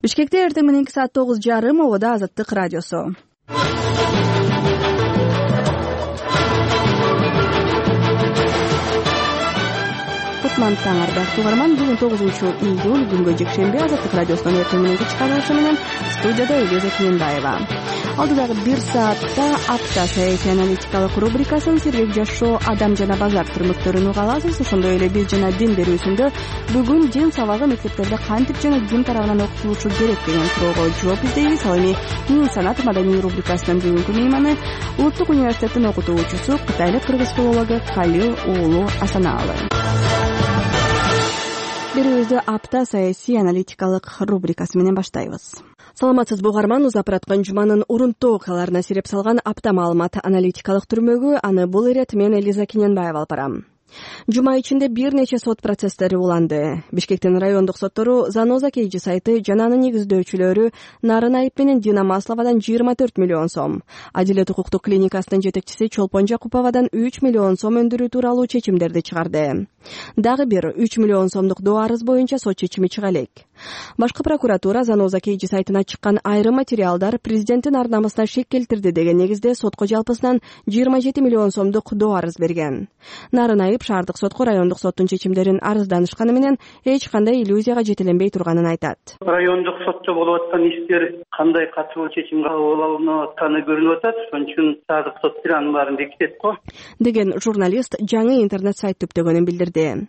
Бишкекте эртең мененки саат 9:30 обода Азаттык радиосу. Кутман таң ардактуу угарман, бүгүн 9-июль күнгө жекшемби Азаттык радиосунун эртең мененки чыгарылышы менен студияда Элиза Кененбаева. Алдыдагы 1 саатта апта саясий аналитикалык рубрикасын сергек жашоо, адам жана базар түрмөктөрүн уга аласыз. Ошондой эле бил жана дин берүүсүндө бүгүн дин сабагы мектептерде кантип жана ким тарабынан окутулушу керек деген суроого жооп издейбиз. Ал эми Дин санат маданий рубрикасынын бүгүнкү мейманы Улуттук университеттин окутуучусу, кытайлык кыргыз филологу Калил уулу Асанаалы. Берүүбүздү апта саясий аналитикалык рубрикасы менен баштайбыз. Саламатсызбы угарман, узап бараткан жуманын урунттуу окуяларына сиреп салган апта маалымат аналитикалык түрмөгү, аны бул ирет мен Элиза Кененбаева алып барам. Жума ичинде бир нече сот процесстери уланды. Бишкектин райондук соттору Заноза KG сайты жана анын негиздөөчүлөрү Нарын Айып менен Дина Масловадан 24 миллион сом, Адилет укуктук клиникасынын жетекчиси Чолпон Жакуповадан 3 миллион сом өндүрүү тууралуу чечимдерди чыгарды. Дагы бир 3 миллион сомдук доо арыз боюнча сот чечими чыга элек. Башкы прокуратура Заноза KG сайтына чыккан айрым материалдар президенттин ар намысына шек келтирди деген негизде сотко жалпысынан 27 миллион сомдук доо арыз берген. Нарын Айып шаардык сотко райондук соттун чечимдерин арызданышканы менен эч кандай иллюзияга жетеленбей турганын айтат. Райондук сотто болуп аткан иштер кандай катуу чечим кабыл алынып атканы көрүнүп атат. Ошон үчүн шаардык сот анын баарын бекитет го деген журналист жаңы интернет сайт түптөгөнүн билдирди.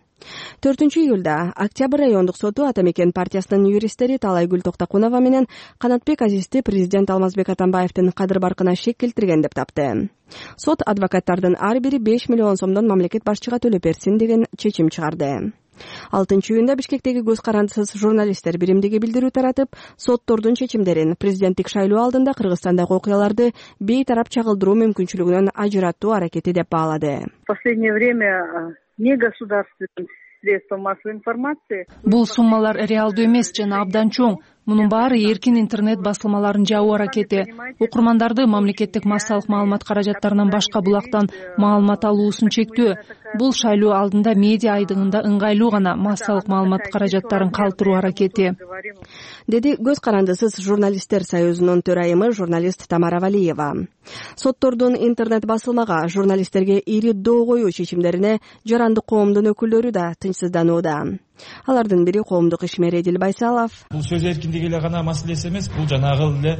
4-июлда Октябрь райондук соту Атамекен партиясынын юристтери Талайгүл Токтакунова менен Канатбек Азизди президент Алмазбек Атамбаевдин кадыр баркына шек келтирген деп тапты. Сот адвокаттардын ар бири 5 миллион сомдон мамлекет башчыга төлөп берсин деген чечим чыгарды. 6-июнда Бишкектеги көз карандысыз журналисттер биримдиги билдирүү таратып, соттордун чечимдерин президенттик шайлоо алдында Кыргызстандагы окуяларды бейтарап чагылдыруу мүмкүнчүлүгүнөн ажыраттуу аракети деп баалады. В последнее время негосударственные средства массовой информации. Бул суммалар реалдуу эмес жана абдан чоң. Мунун баары эркин интернет басылмаларын жабуу аракети. Окурмандарды мамлекеттик массалык маалымат каражаттарынан башка булактан маалымат алуусун чектөө. Бул шайлоо алдында медиа айдыгында ыңгайлуу гана массалык маалымат каражаттарын калтыруу аракети, деди Көз карандысыз журналисттер союзунун төрайымы журналист Тамара Валиева. Соттордун интернет басылмага, журналисттерге ири доо коюу чечимдерине жарандык коомдун өкүлдөрү да тынчсызданууда. Алардын бири коомдук ишмер Эдил Байсалов. Бул сөз эркиндиги эле гана маселеси эмес, бул жанагы эле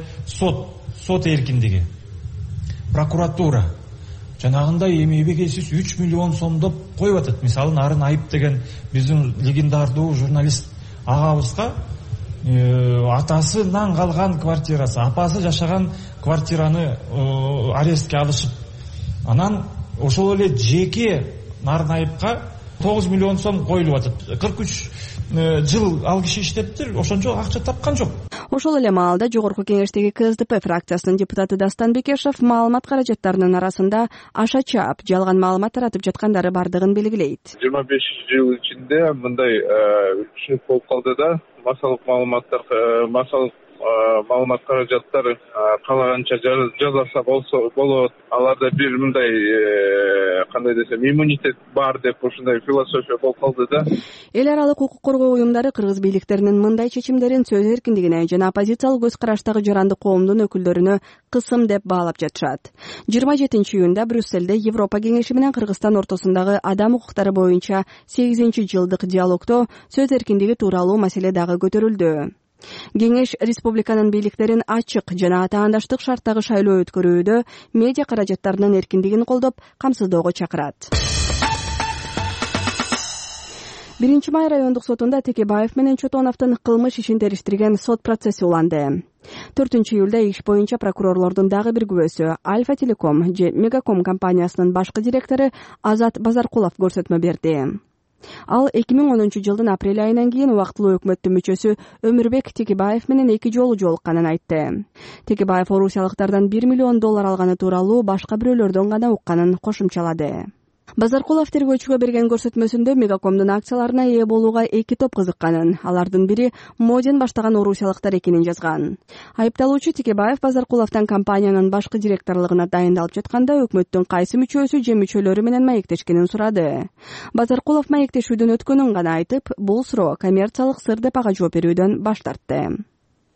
сот эркиндиги. Прокуратура жанагындай эми-эбегейсиз 3 миллион сомдоп коюп атат. Мисалы Нарын Айып деген биздин легендардуу журналист агабызга атасынан калган квартирасы, апасы жашаган квартираны арестке алышып, анан ошол эле жеке Нарын Айыпка 9 миллион сом коюлуп атат. 43 жыл ал киши иштептир, ошончо акча тапкан жок. Ошол эле маалда жогорку кеңештеги КСДП фракциясынын депутаты Дастан Бекешев маалымат каражаттарынын арасында аша чаап, жалган маалымат таратып жаткандары бардыгын белгилейт. 25 жыл ичинде мындай үчүн болуп калды да, массалык маалымат каражаттары каалаганча жазаса болот. Аларда бир мындай кандай десем иммунитет бар деп ушундай философия болуп калды да. Эл аралык укук коргоо уюмдары кыргыз бийликтеринин мындай чечимдерин сөз эркиндигине жана оппозициялык көз караштагы жарандык коомдун өкүлдөрүнө кысым деп баалап жатышат. 27-июнда Брюсселде Европа кеңеши менен Кыргызстан ортосундагы адам укуктары боюнча 8-жылдык диалогдо сөз эркиндиги тууралуу маселе дагы көтөрүлдү. Кеңеш республиканын бийликтерин ачык жана атаандаштык шарттагы шайлоо өткөрүүдө медиа каражаттарынын эркиндигин колдоп, камсыздоого чакырат. 1-май райондук сотунда Текебаев менен Чотоновдун кылмыш ишин териштирген сот процесси уланды. 4-июлда иш боюнча прокурорлордун дагы бир күбөсү Альфа Телеком же Мегаком компаниясынын башкы директору Азат Базаркулов көрсөтмө берди. Ал 2010-жылдын апрель айынан кийин убактылуу өкмөттүн мүчөсү Өмүрбек Текебаев менен 2 жолу жолукканын айтты. Текебаев орусиялыктардан 1 миллион доллар алганы тууралуу башка бирөөлөрдөн гана укканын кошумчалады. Базаркулов тергөөчүгө берген көрсөтмөсүндө Мегакомдун акцияларына ээ болууга 2 топ кызыкканын, алардын бири Модин баштаган орусиялыктар экенин жазган. Айыпталуучу Текебаев Базаркуловдон компаниянын башкы директорлугуна дайындалып жатканда өкмөттүн кайсы мүчөсү же мүчөлөрү менен маектешкенин сурады. Базаркулов маектешүүдөн өткөнүн гана айтып, бул суроо коммерциялык сыр деп ага жооп берүүдөн баш тартты.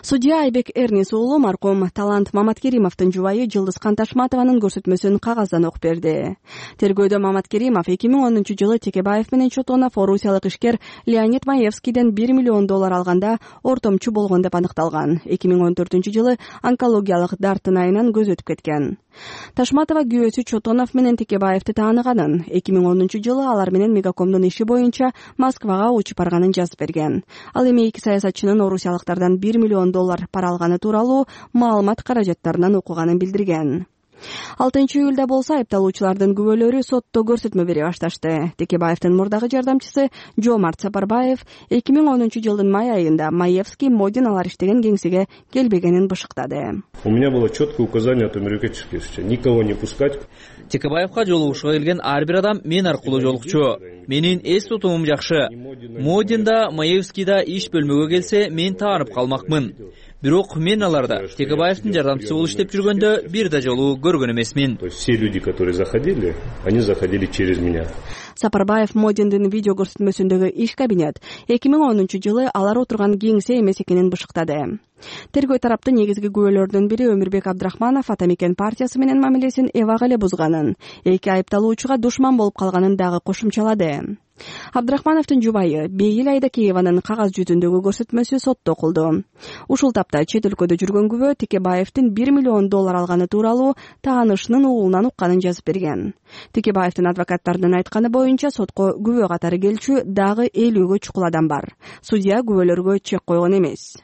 Судья Айбек Эрнис уулу маркум Талант Маматкеримовдун жубайы Жылдыз Канташматованын көрсөтмөсүн кагаздан окуп берди. Тергөөдө Маматкеримов 2010-жылы Текебаев менен Чотонов орусиялык ишкер Леонид Маевскийден $1 миллион алганда ортомчу болгон деп аныкталган. 2014-жылы онкологиялык дартын айынан көз өтүп кеткен. Ташматова күйөөсү Чотонов менен Текебаевди тааныганын, 2010-жылы алар менен Мегакомдун иши боюнча Москвага учуп барганын жазып берген. Ал эми эки саясатчынын орусиялыктардан $1 миллион пара алганы тууралуу маалымат каражаттарынан окуганын билдирген. 6-июлда болсо айыпталуучулардын күбөлөрү сотто көрсөтмө бере башташты. Текебаевдин мурдагы жардамчысы Жомарт Сапарбаев 2010-жылдын май айында Маевский Модин алар иштеген кеңсеге келбегенин бышыктады. У меня было четкое указание от мемлекетческих никого не пускать. Текебаевка жолугушууга келген ар бир адам мен аркылуу жолукчу. Менин эс тутумум жакшы. Модинда, Маевскийда иш бөлмөгө келсе, мен таанып калмакмын. Бирок мен аларда Текебаевдин жардамчысы болуп иштеп жүргөндө бир да жолу көргөн эмесмин. То есть все люди, которые заходили, они заходили через меня. Сапарбаев Модиндин видео көрсөтмөсүндөгү иш кабинет 2010-жылы алар отурган кеңсе эмес экенин бышыктады. Тергөө тараптын негизги күбөлөрдүн бири Өмүрбек Абдрахманов Атамекен партиясы менен мамилесин эбак эле бузганын, эки айыпталуучуга душман болуп калганын дагы кошумчалады. Абдрахмановдун жубайы Бейил Айдакееванын кагаз жүзүндөгү көрсөтмөсү сотто окулду. Ушул тапта чет өлкөдө жүргөн күбө Текебаевдин $1 миллион алганы тууралуу таанышынын уулунан укканын жазып берген. Текебаевдин адвокаттарынын айтканы боюнча сотко күбө катары келчү дагы 50гө чукул адам бар. Судья күбөлөргө чек койгон эмес.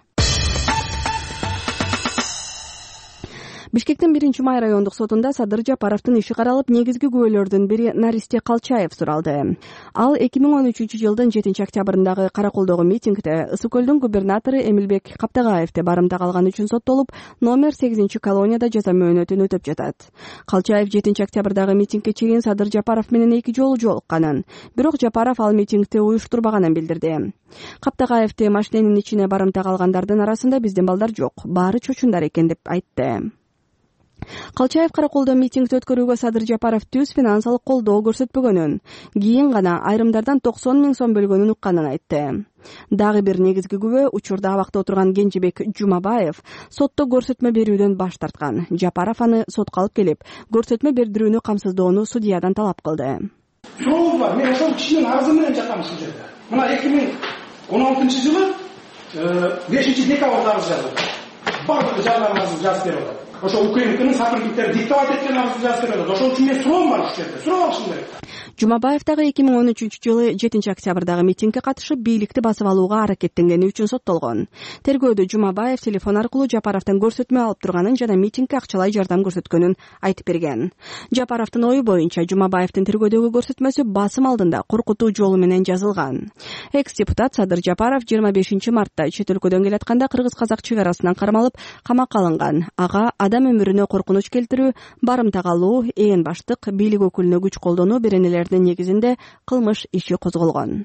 Бишкектин 1-май райондук сотунда Садыр Жапаровдун иши каралып, негизги күбөлөрдүн бири Наристе Калчаев суралды. Ал 2013-жылдын 7-октябрындагы Караколдогу митингде Ысык көлдүн губернатору Эмилбек Каптагаевди барымта калган үчүн соттолуп, номер 8-колонияда жаза мөөнөтүн өтөп жатат. Калчаев 7-октябрдагы митингге чейин Садыр Жапаров менен 2 жолу жолукканын, бирок Жапаров ал митингди уюштурбаганын билдирди. Каптагаевди машиненин ичине барымта калгандардын арасында биздин балдар жок, баары чочундар экен деп айтты. Калчаев Караколдо митингди өткөрүүгө Садыр Жапаров түз финансылык колдоо көрсөтпөгөнүн, кийин гана айрымдардан 90 000 сом бөлгөнүн укканын айтты. Дагы бир негизги күбө учурда абакта отурган Кенжебек Жумабаев сотто көрсөтмө берүүдөн баш тарткан. Жапаров аны сотко алып келип, көрсөтмө бердирүүнү камсыздоону судьядан талап кылды. Жол бар, мен ошол кишинин арызы менен жатам ушул жерде. Мына 2016-жылы 5-декабрда арыз жазылды. Бардыгы жарларыңызды жазып берип атат. Ошо УКМКнын сотрудниктери диктовать эткен арызды жазып берип атат. Ошол үчүн мен суроом бар ушул жерде. Суроо алышым керек. Жумабаев дагы 2013-жылы 7-октябрдагы митингге катышып, бийликти басып алууга аракеттенгени үчүн соттолгон. Тергөөдө Жумабаев телефон аркылуу Жапаровдон көрсөтмө алып турганын жана митингге акчалай жардам көрсөткөнүн айтып берген. Жапаровдун ою боюнча Жумабаевдин тергөөдөгү көрсөтмөсү басым алдында коркутуу жолу менен жазылган. Экс-депутат Садыр Жапаров 25-мартта чет өлкөдөн келатканда кыргыз-казак чек арасынан кармалып, камакка алынган. Ага адам өмүрүнө коркунуч келтирүү, барымта калуу, ээн баштык, бийлик өкүлүнө күч колдонуу беренелердин негизинде кылмыш иши козголгон.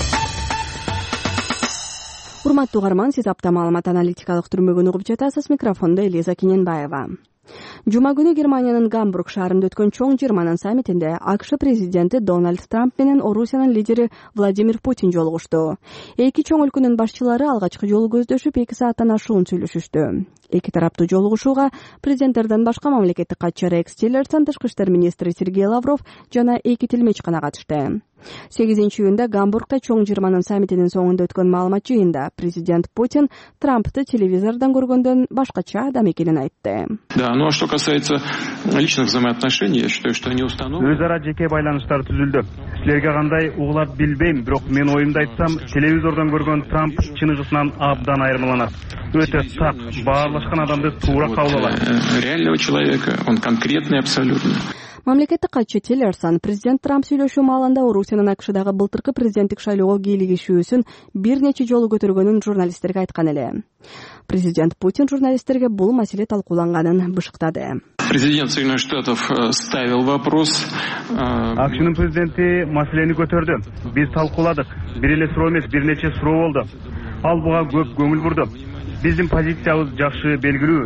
Урматтуу угарман, сиз апта маалымат аналитикалык түрмөгүн угуп жатасыз. Микрофондо Элиза Кененбаева. Жума күнү Германиянын Гамбург шаарында өткөн чоң жыйырманын саммитинде АКШ президенти Дональд Трамп менен Орусиянын лидери Владимир Путин жолугушту. Эки чоң өлкөнүн башчылары алгачкы жолу көздөшүп 2 сааттан ашуун сүйлөшүштү. Эки тараптуу жолугушууга президенттерден башка мамлекеттик катчы Рекс Тиллерсон, тышкы иштер министри Сергей Лавров жана эки тилмеч гана катышты. 8-июнда Гамбургда чоң жыйырманын саммитинин соңунда өткөн маалымат жыйында президент Путин Трампты телевизордон көргөндөн башкача адам экенин айтты. Да, ну а что касается личных взаимоотношений, я считаю, что они установлены. Өз ара жеке байланыштар түзүлдү. Силерге кандай угулат билбейм, бирок мен оюмду айтсам, телевизордон көргөн Трамп чыныгысынан абдан айырмаланат. Өтө так, баарлашкан адамды туура кабыл алат. Реального человека, он конкретный абсолютно. Мамлекеттик катчы Тиллерсон президент Трамп сүйлөшүү маалында Орусиянын АКШдагы былтыркы президенттик шайлоого кийлигишүүсүн бир нече жолу көтөргөнүн журналисттерге айткан эле. Президент Путин журналисттерге бул маселе талкууланганын бышыктады. Президент Соединенных Штатов ставил вопрос. АКШнын президенти маселени көтөрдү. Биз талкууладык. Бир эле суроо эмес, бир нече суроо болду. Ал буга көп көңүл бурду. Биздин позициябыз жакшы белгилүү.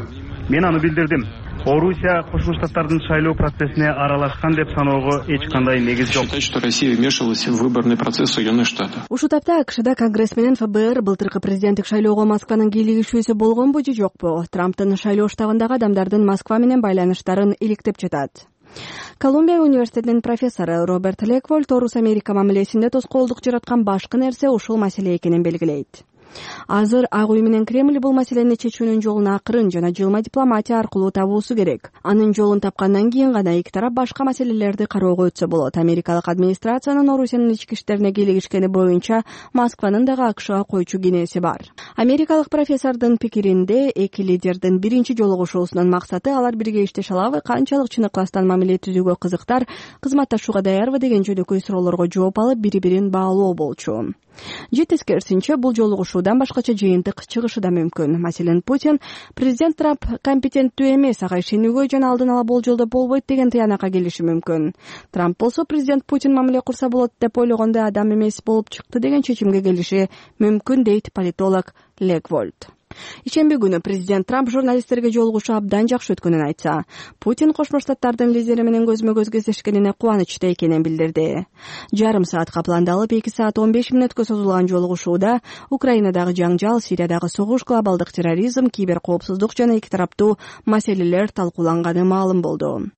мен аны билдирдим. Орусия Кошмо Штаттардын шайлоо процессине аралашкан деп саноого эч кандай негиз жок. Считать, что Россия вмешивалась в выборный процесс Соединенных Штатов. Ушул тапта АКШда Конгресс менен ФБР былтыркы президенттик шайлоого Москванын кийлигишүүсү болгонбу же жокпу? Трамптын шайлоо штабындагы адамдардын Москва менен байланыштарын иликтеп жатат. Колумбия университетинин профессору Роберт Леквольд Орус Америка мамилесинде тоскоолдук жараткан башкы нерсе ушул маселе экенин белгилейт. Азыр Ак үй менен Кремль бул маселени чечүүнүн жолун акырын жана жылма дипломатия аркылуу табуусу керек. Анын жолун тапкандан кийин гана эки тарап башка маселелерди кароого өтсө болот. Америкалык администрациянын Орусиянын ички иштерине кийлигишкени боюнча Москванын дагы АКШга койчу кинеси бар. Америкалык профессордун пикиринде эки лидердин биринчи жолугушуусунун максаты алар бирге иштеше алабы, канчалык чын ыкластан мамиле түзүүгө кызыктар, кызматташууга даярбы деген жөнөкөй суроолорго жооп алып бири-бирин баалоо болчу. Же тескерисинче бул жолугушуудан башкача жыйынтык чыгышы да мүмкүн. Маселен, Путин президент Трамп компетенттүү эмес, ага ишенүүгө жана алдын ала болжолдоп болбойт деген тыянакка келиши мүмкүн. Трамп болсо президент Путин мамиле курса болот деп ойлогондо адам эмес болуп чыкты деген чечимге келиши мүмкүн, дейт политолог Леквольд. Ишемби күнү президент Трамп журналисттерге жолугушуу абдан жакшы өткөнүн айтса, Путин Кошмо Штаттардын лидери менен көзмө-көз кездешкенине кубанычта экенин билдирди. Жарым саатка пландалып 2 саат 15 мүнөткө созулган жолугушууда Украинадагы жаңжал, Сириядагы согуш, глобалдык терроризм, киберкоопсуздук жана эки тараптуу маселелер талкууланганы маалым болду.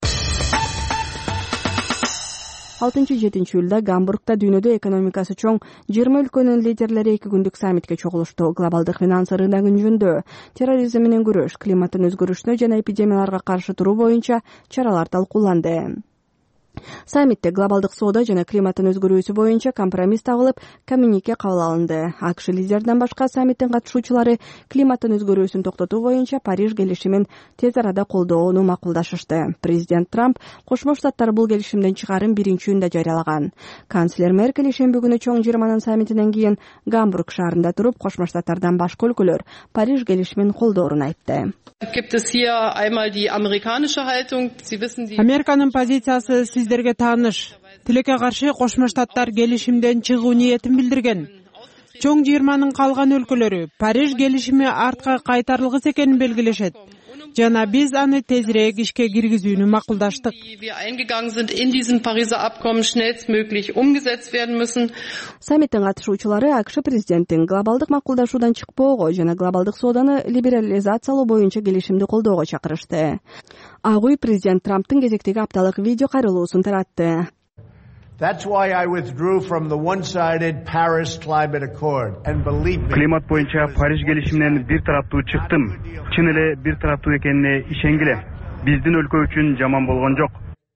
6-7 июлда Гамбургда дүйнөдө экономикасы чоң 20 өлкөнүн лидерлери 2 күндүк саммитке чогулушту. Глобалдык финанс рыногун жөнүндө, терроризм менен күрөш, климаттын өзгөрүшүнө жана эпидемияларга каршы туруу боюнча чаралар талкууланды. Саммитте глобалдык соода жана климаттын өзгөрүүсү боюнча компромисс табылып, коммюнике кабыл алынды. АКШ лидерден башка саммиттин катышуучулары климаттын өзгөрүүсүн токтотуу боюнча Париж келишимин тез арада колдоону макулдашышты. Президент Трамп Кошмо Штаттар бул келишимден чыгарын биринчи үнүндө жарыялаган. Канцлер Меркель ишемби күнү чоң 20 саммитинен кийин Гамбург шаарында туруп, Кошмо Штаттардан башка өлкөлөр Париж келишимин колдоорун айтты. Американын позициясы сиздерге тааныш. Тилекке каршы Кошмо Штаттар келишимден чыгуу ниетин билдирген. Чоң 20-нын калган өлкөлөрү Париж келишими артка кайтарылгыс экенин белгилешет. Жана биз аны тезирээк ишке киргизүүнү макулдаштык. Саммиттин катышуучулары АКШ президенттин глобалдык макулдашуудан чыкпоого жана глобалдык сооданы либерализациялоо боюнча келишимди колдоого чакырышты. Ак үй президент Трамптын кезектеги апталык видео кайрылуусун таратты. Климат боюнча Париж келишиминен бир тараптуу чыктым. Чын эле бир тараптуу экенине ишенгиле. Биздин өлкө үчүн жаман болгон жок.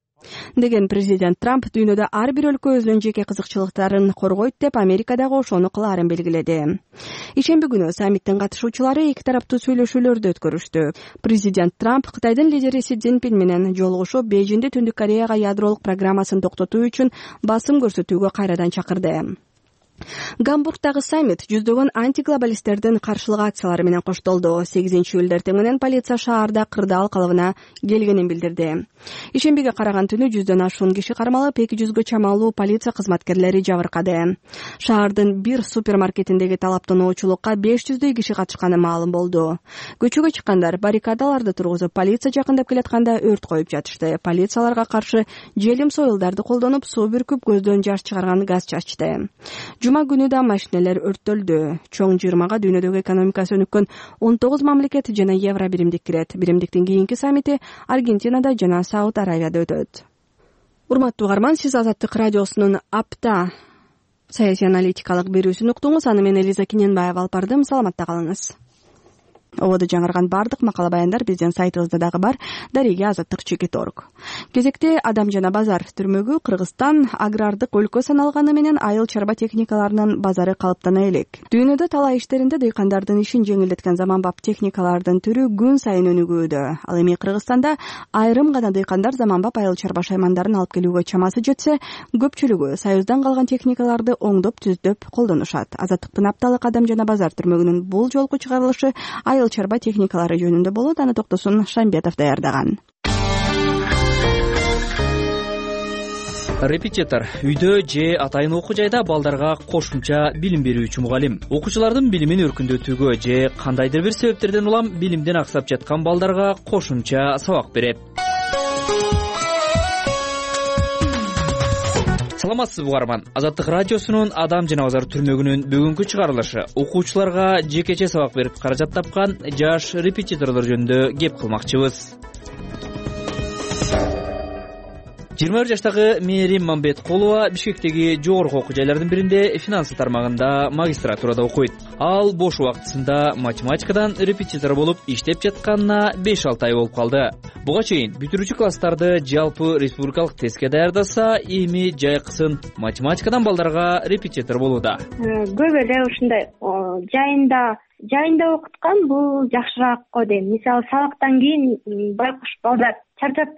Деген президент Трамп дүйнөдө ар бир өлкө өзүнүн жеке кызыкчылыктарын коргойт деп Америкадагы ошону кылаарын белгиледи. Ишемби күнү саммиттин катышуучулары эки тараптуу сүйлөшүүлөрдү өткөрүштү. Президент Трамп Кытайдын лидери Си Цзиньпин менен жолугушуп, Бейжиңде Түндүк Кореяга ядролук программасын токтотуу үчүн басым көрсөтүүгө кайрадан чакырды. Гамбургдагы саммит жүздөгөн антиглобалисттердин каршылык акциялары менен коштолду. 8-июлда эртең менен полиция шаарда кырдаал калыбына келгенин билдирди. Ишембиге караган түнү 100дөн ашуун киши кармалып, 200гө чамалуу полиция кызматкерлери жабыркады. Шаардын бир супермаркетиндеги талаптануучулукка 500дөй киши катышканы маалым болду. Көчөгө чыккандар баррикадаларды тургузуп, полиция жакындап келатканда өрт коюп жатышты. Полицияларга каршы желим союлдарды колдонуп, суу бүркүп, көздөн жаш чыгарган газ чачты. Жума күнү да машиналар өрттөлдү. Чоң 20га дүйнөдөгү экономикасы өнүккөн 19 мамлекет жана евро биримдик кирет. Биримдиктин кийинки саммити Аргентинада жана Сауд Аравияда өтөт. Урматтуу угарман, сиз Азаттык радиосунун апта саясий аналитикалык берүүсүн уктуңуз. Аны мен Элиза Киненбаева алып бардым. Саламатта калыңыз. Ободо жаңырган бардык макала баяндар биздин сайтыбызда дагы бар. Дареге Азаттык.org. Кезекте Адам жана базар түрмөгү Кыргызстан агрардык өлкө саналганы менен айыл чарба техникаларынын базары калыптана элек. Дүйнөдө талай иштеринде дыйкандардын ишин жеңилдеткен заманбап техникалардын түрү күн сайын өнүгүүдө. Ал эми Кыргызстанда айрым гана дыйкандар заманбап айыл чарба шаймандарын алып келүүгө чамасы жетсе, көпчүлүгү союздан калган техникаларды оңдоп түздөп колдонушат. Азаттыктын апталык Адам жана базар түрмөгүнүн бул жолку чыгарылышы айыл чарба техникалары жөнүндө болот. Аны Токтосун Шамбетов даярдаган. Репетитор үйдө же атайын окуу жайда балдарга кошумча билим берүүчү мугалим. Окуучулардын билимин өркүндөтүүгө же кандайдыр бир себептерден улам билимден аксап жаткан балдарга кошумча сабак берет. Саламатсызбы угарман. Азаттык радиосунун Адам жана Базар түрмөгүнүн бүгүнкү чыгарылышы окуучуларга жекече сабак берип каражат тапкан жаш репетиторлор жөнүндө кеп кылмакчыбыз. 21 жаштагы Мээрим Мамбеткулова Бишкектеги жогорку окуу жайлардын биринде финансы тармагында магистратурада окуйт. Ал бош убактысында математикадан репетитор болуп иштеп жатканына 5-6 ай болуп калды. Буга чейин бүтүрүүчү класстарды жалпы республикалык тестке даярдаса, эми жайкысын математикадан балдарга репетитор болууда. Көп эле ушундай жайында окуткан бул жакшыраак го дейм. Мисалы сабактан кийин байкуш балдар чарчап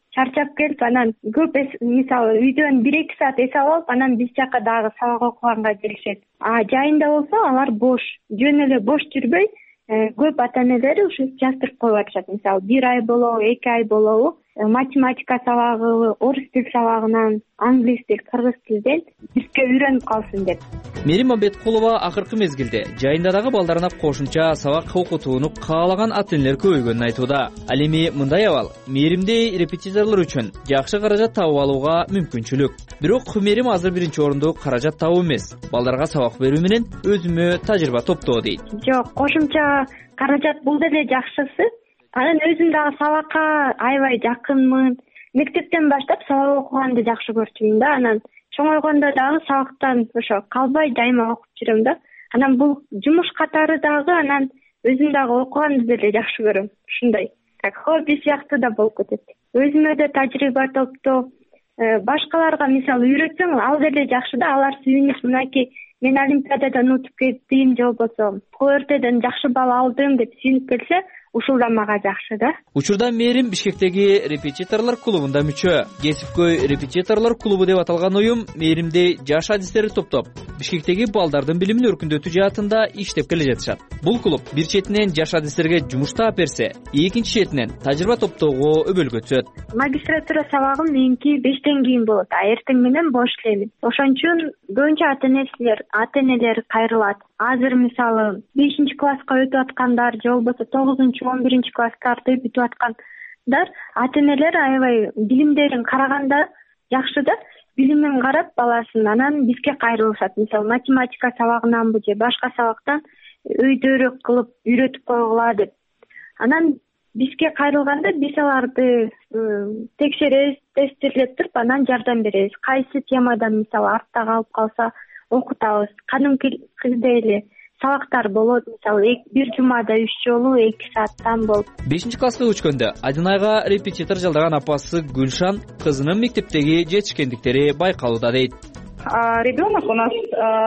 келип анан көп мисалы үйдөн 1-2 саат эс алып, анан биз жака дагы сабак окуганга келишет. Жайында болсо алар бош, жөн эле бош жүрбөй, көп ата-энелери ушу жаздырып коюп атышат. Мисалы 1 ай болобу, 2 ай болобу, математика сабагы, орус тил сабагынан, англис тил, кыргыз тилден бизге үйрөнүп калсын деп. Мээрим Мамбеткулова акыркы мезгилде жайында дагы балдарына кошумча сабак окутууну каалаган ата-энелер көбөйгөнүн айтууда. Ал эми мындай абал Мээримдей репетиторлор үчүн жакшы каражат табып алууга мүмкүнчүлүк. Бирок Мээрим азыр биринчи орунду каражат табуу эмес, балдарга сабак берүү менен өзүмө тажрыйба топтоо дейт. Жок, кошумча каражат бул деле жакшысы. Анан өзүм дагы сабакка аябай жакынмын. Мектептен баштап сабак окуганды жакшы көрчүмүн да. Анан чоңойгондо дагы сабактан ошо калбай дайыма окуп жүрөм да. Анан бул жумуш катары дагы анан өзүм дагы окуганды деле жакшы көрөм. Ушундай. Так хобби сыяктуу да болуп кетет. Өзүмө да тажрыйба топтоо, башкаларга мисалы үйрөтсөң ал деле жакшы да. Алар сүйүнүп, мынакей мен олимпиададан утуп кеттим же болбосо КРТден жакшы балл алдым деп сүйүнүп келсе, ушул да мага жакшы да. Учурда Мээрим Бишкектеги репетиторлор клубунда мүчө. Кесипкөй репетиторлор клубу деп аталган уюм Мээримдей жаш адистерди топтоп, Бишкектеги балдардын билимин өркүндөтүү жаатында иштеп келе жатышат. Бул клуб бир четинен жаш адистерге жумуш таап берсе, экинчи четинен тажрыйба топтоого өбөлгө түзөт. Магистратура сабагым меники 5тен кийин болот, эртең менен бош элемин. Ошон үчүн көбүнчө ата-энелер кайрылат. Азыр мисалы 5-класска өтүп аткандар же болбосо 9-11 класстарды бүтүп аткандар, ата-энелер аябай билимдерин караганда жакшы да, билимин карап баласын анан бизге кайрылышат. Мисалы математика сабагынанбы же башка сабактан өйдөрөөк кылып үйрөтүп койгула деп. Анан бизге кайрылганда биз аларды текшеребиз, тестирлеп туруп анан жардам беребиз. Кайсы темадан мисалы артта калып калса окутабыз. Кадимкидей эле сабактар болот, мисалы бир жумада 3 жолу 2 сааттан болуп. 5-класска көчкөндө Айдынайга репетитор жалдаган апасы Гүлшан кызынын мектептеги жетишкендиктери байкалууда дейт. Ребенок у нас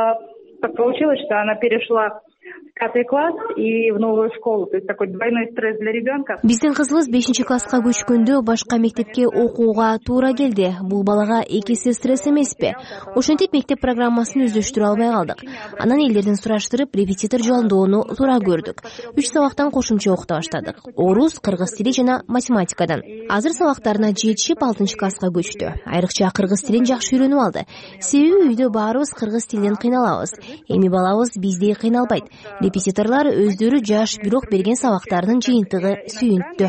так получилось, что она перешла в 5 класс и в новую школу, то есть такой двойной стресс для ребенка. Биздин кызыбыз 5-класска көчкөндө башка мектепке окууга туура келди. Бул балага экиси стресс эмеспи? Ошентип мектеп программасын өздөштүрө албай калдык. Анан элдерден сураштырып, репетитор жолдоону туура көрдүк. 3 сабактан кошумча окута баштадык. Орус, кыргыз тили жана математикадан. Азыр сабактарына жетишип 6-класска көчтү. Айрыкча кыргыз тилин жакшы үйрөнүп алды. Себеби үйдө баарыбыз кыргыз тилинен кыйналабыз. Эми балабыз биздей кыйналбайт. Репетиторлар өздөрү жаш, бирок берген сабактарынын жыйынтыгы сүйүнүктүү.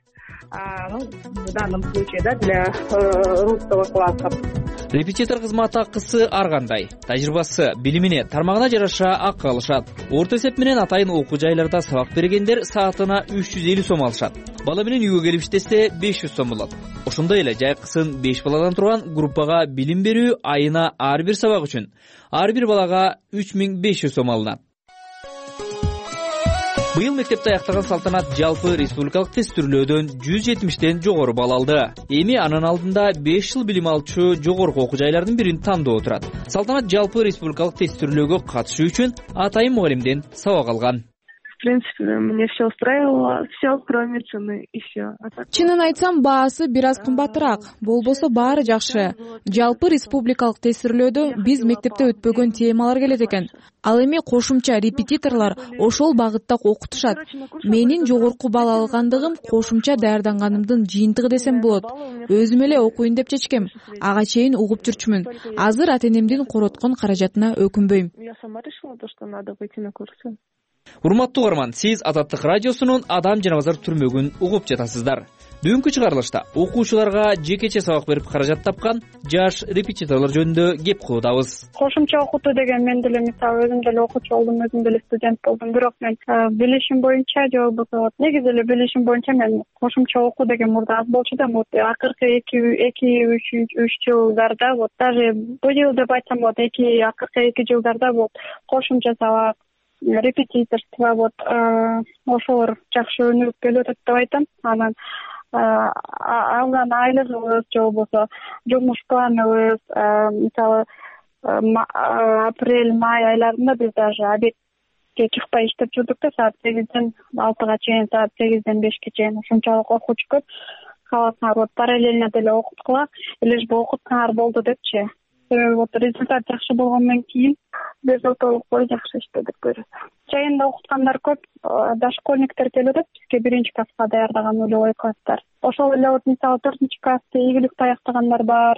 В данном случае, да, для русского класса. Репетитор кызматы акысы ар кандай, тажрыйбасы, билимине тармагына жараша акы алышат. Орто эсеп менен атайын окуу жайларда сабак бергендер саатына 350 сом алышат. Бала менен үйгө келип иштесе 500 сом болот. Ошондой эле жайкысын 5 баладан турган группага билим берүү айына ар бир сабак үчүн ар бир балага 3500 сом алынат. Быйыл мектепте аяктаган Салтанат жалпы республикалык тест түрлөөдөн 170тен жогору балл алды. Эми анын алдында 5 жыл билим алчу жогорку окуу жайлардын бирин тандоо турат. Салтанат жалпы республикалык тест түрлөөгө катышуу үчүн атайын мугалимден сабак алган. В принципе, мне все устраивало, все кроме цены и все. Чынын айтсам, баасы бир аз кымбатыраак, болбосо баары жакшы. Жалпы республикалык тестирлөөдө биз мектепте өтпөгөн темалар келет экен. Ал эми кошумча репетиторлор ошол багытта окутушат. Менин жогорку балл алгандыгым кошумча даярданганымдын жыйынтыгы десем болот. Өзүм эле окуйн деп чечкем. Ага чейин угуп жүрчүмүн. Азыр ата-энемдин короткон каражатына өкүнбөйм. Я сама решила, что надо выйти на курсы. Урматтуу угарман, сиз Азаттык радиосунун Адам жана базар түрмөгүн угуп жатасыздар. Бүгүнкү чыгарылышта окуучуларга жекече сабак берип каражат тапкан жаш репетиторлор жөнүндө кеп кылуудабыз. Кошумча окутуу деген мен деле мисалы өзүм деле окуучу болдум, өзүм деле студент болдум. Бирок мен билишим боюнча же болбосо негизи эле билишим боюнча мен кошумча окуу деген мурда аз болчу да, вот акыркы 2-3 жылдарда, вот даже бул жыл деп айтсам болот, акыркы 2 жылдарда вот кошумча сабак, репетиторство вот ошолор жакшы өнүгүп келип атат деп айтам. Анан алган айлыгыбыз же болбосо жумуш планыбыз мисалы апрель май айларында биз даже обедке чыкпай иштеп жүрдүк да, саат 8ден 6га чейин, саат 8ден 5ке чейин ушунчалык окуучу көп. Каласыңар вот параллельно деле окуткула, лишь бы окуткаңар болду депчи. Вот результат жакшы болгондон кийин безотолук бой жакшы иштедик көрөт. Жайында окуткандар көп, дошкольниктер келип атат бизге 1-класска даярдаган нулевой класстар. Ошол эле вот мисалы 4-классты ийгиликте аяктагандар бар,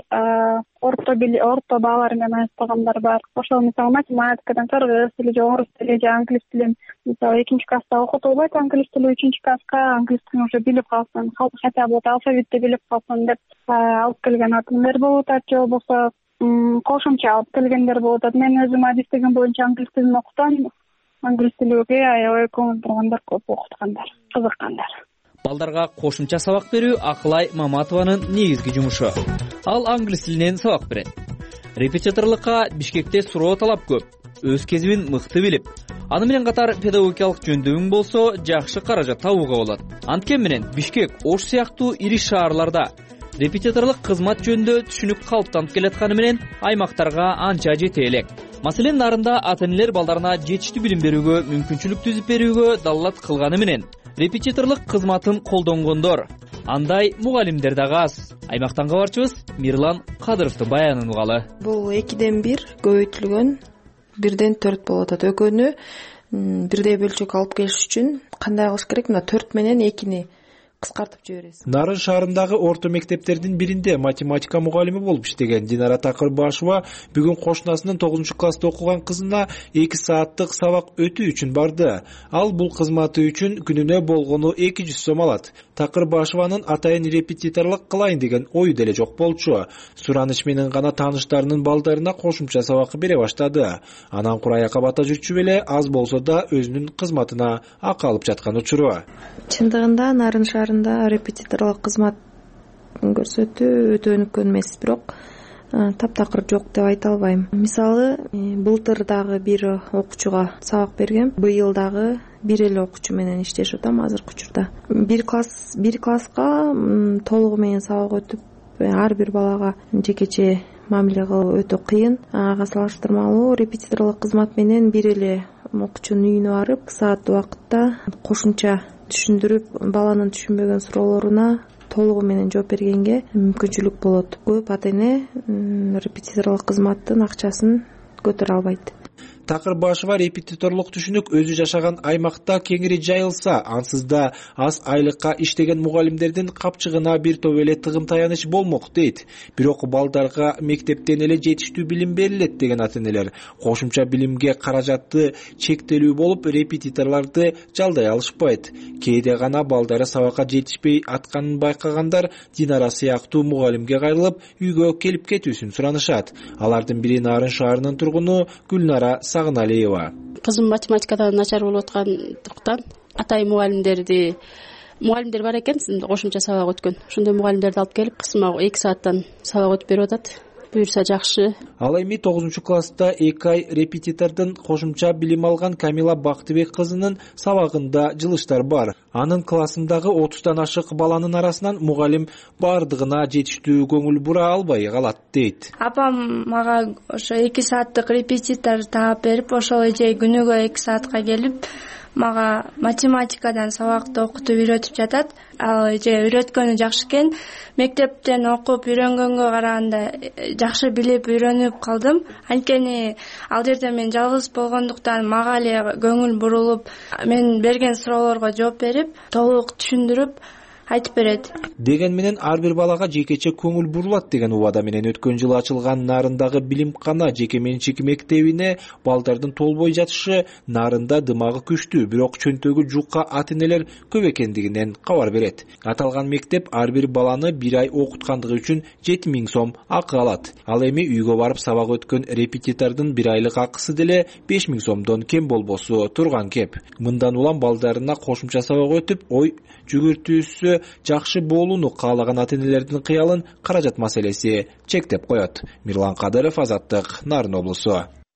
орто баалар менен аяктагандар бар. Ошол мисалы математикадан, кыргыз тили же орус тили же англис тилин мисалы 2-класста окутулбайт, англис тили 3-класска англис тилин уже билип калсын, хотя бы алфавитти билип калсын деп алып келген атымдар болуп атат, же болбосо кошумча алып келгендер болуп атат. Мен өзүм адистигим боюнча англис тилин окутам. Англис тилиге аябай көңүл бургандар көп, окуткандар, кызыккандар. Балдарга кошумча сабак берүү Акылай Маматованын негизги жумушу. Ал англис тилинен сабак берет. Репетиторлукка Бишкекте суроо талап көп. Өз кезибин мыкты билип, аны менен катар педагогикалык жөндөмүң болсо жакшы каражат табууга болот. Анткени менен Бишкек, Ош сыяктуу ири шаарларда репетиторлук кызмат жөнүндө түшүнүк калыптанып келатканы менен аймактарга анча жете элек. Маселен, нарында ата-энелер балдарына жетиштүү билим берүүгө мүмкүнчүлүк түзүп берүүгө далалат кылганы менен репетиторлук кызматын колдонгондор, андай мугалимдер дагы аз. Аймактан кабарчыбыз Мирлан Кадыровдун баянын угалы. Бул 2ден 1 көбөйтүлгөн 1ден 4 болуп атат. Экөөнү бирдей бөлчөк алып келиш үчүн кандай кылыш керек? Мына 4 менен 2-ни кыскартып жибересиз. Нарын шаарындагы орто мектептердин биринде математика мугалими болуп иштеген Динара Такырбашева бүгүн кошунасынын 9-класста окуган кызына 2 сааттык сабак өтүү үчүн барды. Ал бул кызматы үчүн күнүнө болгону 200 сом алат. Такырбашеванын атайын репетиторлук кылайын деген ою деле жок болчу. Сураныч менен гана тааныштарынын балдарына кошумча сабак бере баштады. Анан кураяка бата жүрчү беле аз болсо да өзүнүн кызматына акы алып жаткан учуру. Чындыгында Нарын шаарында репетиторлук кызмат көрсөтүү өтө өнүккөн эмес, бирок таптакыр жок деп айта албайм. Мисалы, былтыр дагы бир окуучуга сабак бергем, быйыл дагы бир эле окуучу менен иштешип атам азыркы учурда. Бир класска толугу менен сабак өтүп, ар бир балага жекече мамиле кылуу өтө кыйын. Ага салыштырмалуу репетиторлук кызмат менен бир эле окуучунун үйүнө барып, саат убакытта кошумча түшүндүрүп, баланын түшүнбөгөн суроолоруна толугу менен жооп бергенге мүмкүнчүлүк болот. Көп ата-эне репетиторлук кызматтын акчасын көтөрө албайт. Такырбашева репетиторлук түшүнүк өзү жашаган аймакта кеңири жайылса, ансыз да аз айлыкка иштеген мугалимдердин капчыгына бир топ эле тыгым таяныч болмок дейт. Бирок балдарга мектептен эле жетиштүү билим берилет деген ата-энелер кошумча билимге каражаты чектелүү болуп, репетиторлорду жалдай алышпайт. Кээде гана балдары сабакка жетишпей атканын байкагандар Динара сыяктуу мугалимге кайрылып, үйгө келип кетүүсүн суранышат. Алардын бири Нарын шаарынын тургуну Гүлнара Сагыналиева. Кызым математикадан начар болуп аткандыктан атай мугалимдер бар экен, кошумча сабак өткөн. Ошондой мугалимдерди алып келип, кызыма 2 сааттан сабак өтүп берип атат. Буюрса жакшы. Ал эми 9-класста 2 ай репетитордун кошумча билим алган Камила Бактыбек кызынын сабагында жылыштар бар. Анын классындагы 30тан ашык баланын арасынан мугалим бардыгына жетиштүү көңүл бура албай калат дейт. Апам мага ошо 2 сааттык репетитор таап берип, ошол эже күнүгө 2 саатка келип, мага математикадан сабакты окутуп үйрөтүп жатат. Ал же үйрөткөнү жакшы экен. Мектептен окуп үйрөнгөнгө караганда жакшы билип үйрөнүп калдым. Анткени ал жерде мен жалгыз болгондуктан мага эле көңүл бурулуп, мен берген суроолорго жооп берип, толук түшүндүрүп айтып берет. Деген менен ар бир балага жекече көңүл бурулат деген убада менен өткөн жылы ачылган Нарындагы билимкана жеке менчик мектебине балдардын толбой жатышы Нарында дымагы күчтүү, бирок чөнтөгү жука ата-энелер көп экендигинен кабар берет. Аталган мектеп ар бир баланы бир ай окуткандыгы үчүн 7000 сом акы алат. Ал эми үйгө барып сабак өткөн репетитордун бир айлык акысы деле 5000 сомдон кем болбосу турган кеп. Мындан улам балдарына кошумча сабак өтүп, ой жүгүртүүсү жакшы болууну каалаган ата-энелердин кыялын каражат маселеси чектеп коет. Мирлан Кадыров, Азаттык, Нарын облусу.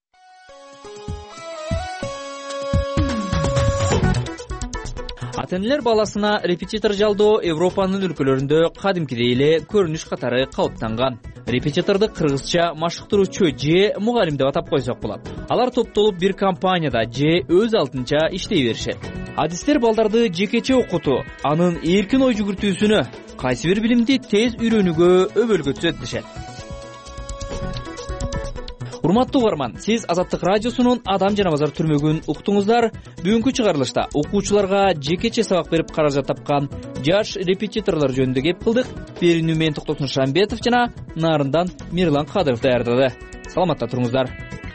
Ата-энелер баласына репетитор жалдоо Европанын өлкөлөрүндө кадимкидей эле көрүнүш катары калыптанган. Репетиторду кыргызча машыктыруучу же мугалим деп атап койсок болот. Алар топтолуп бир компанияда же өз алдынча иштей беришет. Адистер балдарды жекече окутуу, анын эркин ой жүгүртүүсүнө, кайсы бир билимди тез үйрөнүүгө өбөлгө түзөт дешет. Урматтуу угарман, сиз Азаттык радиосунун Адам жана базар түрмөгүн уктуңуздар. Бүгүнкү чыгарылышта окуучуларга жекече сабак берип каражат тапкан жаш репетиторлор жөнүндө кеп кылдык. Берүүнү мен Токтосун Шамбетов жана Нарындан Мирлан Кадыров даярдады. Саламатта туруңуздар.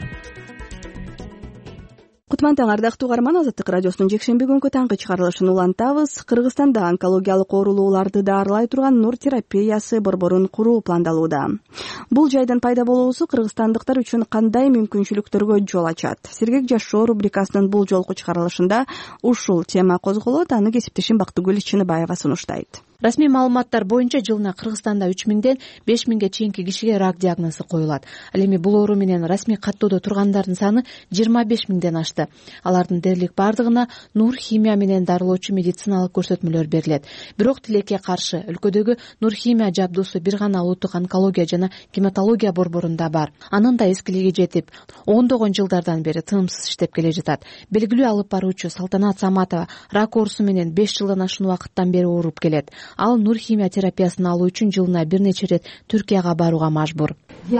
Кутман таң, ардактуу угарман, Азаттык радиосунун жекшемби күнкү таңкы чыгарылышын улантабыз. Кыргызстанда онкологиялык оорулууларды дарылай турган нур терапиясы борборун куруу пландалууда. Бул жайдын пайда болуусу кыргызстандыктар үчүн кандай мүмкүнчүлүктөргө жол ачат? Сергек жашоо рубрикасынын бул жолку чыгарылышында ушул тема козголот. Аны кесиптешим Бактыгүл Чыныбаева сунуштайт. Расмий маалыматтар боюнча жылына Кыргызстанда 3000ден 5000ге чейинки кишиге рак диагнозу коюлат. Ал эми бул оору менен расмий каттоодо тургандардын саны 25000ден ашты. Алардын дээрлик бардыгына нур химия менен дарылоочу медициналык көрсөтмөлөр берилет. Бирок тилекке каршы өлкөдөгү нур химия жабдуусу бир гана улуттук онкология жана гематология борборунда бар. Анын да эскилиги жетип, ондогон жылдардан бери тыымсыз иштеп келе жатат. Белгилүү алып баруучу Салтанат Саматова рак оорусу менен 5 жылдан ашуун убакыттан бери ооруп келет. Ал нур химия терапиясын алуу үчүн жылына бир нече рет Түркияга барууга мажбур.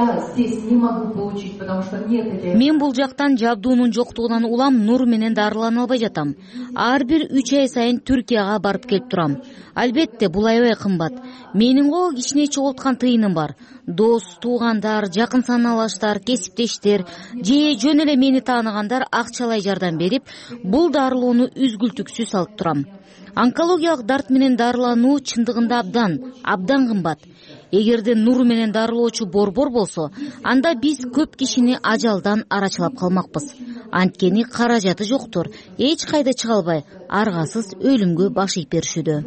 Мен бул жактан жабдуунун жоктугунан улам нур менен дарылана албай жатам. Ар бир 3 ай сайын Түркияга барып келип турам. Албетте бул аябай кымбат. Менин го кичине чогулткан тыйыным бар. Дос, туугандар, жакын саналаштар, кесиптештер же жөн эле мени тааныгандар акчалай жардам берип, бул дарылоону үзгүлтүксүз алып турам. Онкологиялык дарт менен дарылануу чындыгында абдан кымбат. Эгерде нур менен дарылоочу борбор болсо, анда биз көп кишини ажалдан арачылап калмакпыз. Анткени каражаты жоктур, эч кайда чыга албай, аргасыз өлүмгө баш ийип беришүүдө.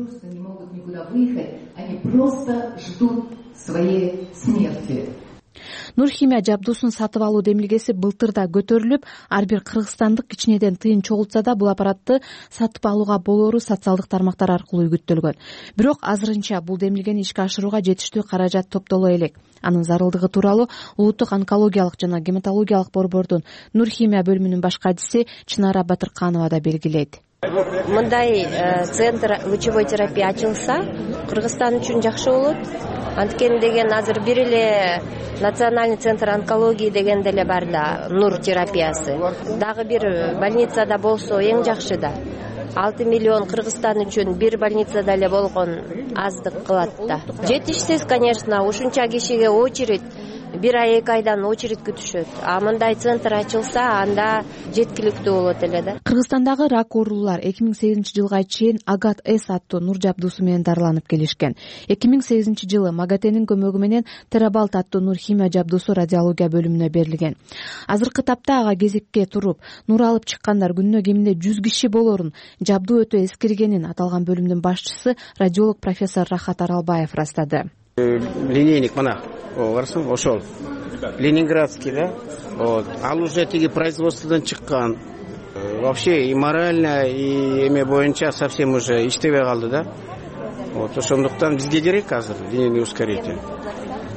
Нур химия жабдуусун сатып алуу демилгеси былтырда көтөрүлүп, ар бир кыргызстандык кичинеден тыйын чогултса да бул аппаратты сатып алууга болоору социалдык тармактар аркылуу үгүттөлгөн. Бирок азырынча бул демилгени ишке ашырууга жетиштүү каражат топтоло элек. Анын зарылдыгы тууралуу улуттук онкологиялык жана гематологиялык борбордун нур химия бөлүмүнүн баш кадиси Чынара Батырканова да белгилейт. Мындай центр лучевой терапия ачылса, Кыргызстан үчүн жакшы болот. Анткени деген азыр бир эле национальный центр онкологии деген деле бар да, нур терапиясы. Дагы бир больницада болсо эң жакшы да. 6 миллион Кыргызстан үчүн бир больницада эле болгон аздык кылат да. Жетишсиз, конечно, ушунча кишиге очередь, бир ай 2 айдан очередь күтүшөт. А мындай центр ачылса, анда жеткиликтүү болот эле да. Кыргызстандагы рак оорулуулар 2008 жылга чейин Агат С аттуу нур жабдуусу менен дарыланып келишкен. 2008 жылы МАГАТЭнин көмөгү менен Терабалт аттуу нур химия жабдуусу радиология бөлүмүнө берилген. Азыркы тапта ага кезекке туруп, нур алып чыккандар күнүнө кеминде 100 киши болорун, жабдуу өтө эскиргенин аталган бөлүмдүн башчысы радиолог профессор Рахат Аралбаев ырастады. Линейник мына барсың, ошол Ленинградский, да? Ал уже тиги производстводан чыккан. Вообще и морально, и эме боюнча совсем уже иштебей калды, да? Ошондуктан бизге керек азыр линейный ускоритель.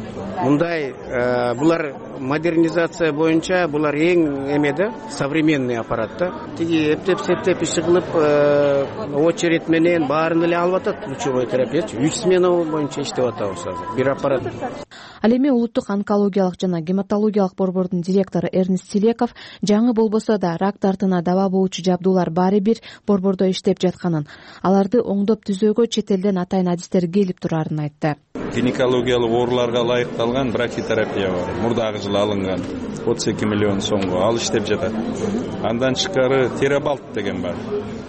мындай булар модернизация боюнча булар эң эмеде современный аппарат да. Тиги эптеп иши кылып очередь менен баарын эле алып атат лучевой терапиячы. 3 смена боюнча иштеп атабыз азыр. Бир аппарат. Ал эми улуттук онкологиялык жана гематологиялык борбордун директору Эрнест Силеков жаңы болбосо да рак дартына даба болуучу жабдуулар баары бир борбордо иштеп жатканын, аларды оңдоп түзөөгө чет элден атайын адистер келип турарын айтты. Гинекологиялык ооруларга ылайыкталган брахитерапия бар. Мурдагы жылы алынган 32 миллион сомго ал иштеп жатат. Андан тышкары терабалт деген бар.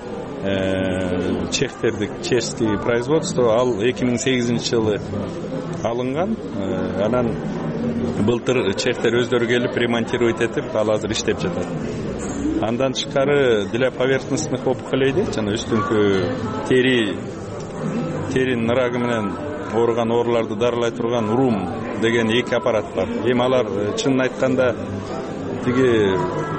Чешский производство ал 2008-жылы алынган. Анан былтыр чехтер өздөрү келип ремонтировать этип, ал азыр иштеп жатат. Андан тышкары для поверхностных опухолей дейт, жана үстүнкү теринин ырагы менен ооруган ооруларды дарылай турган урум деген 2 аппарат бар. Эми алар чынын айтканда тиги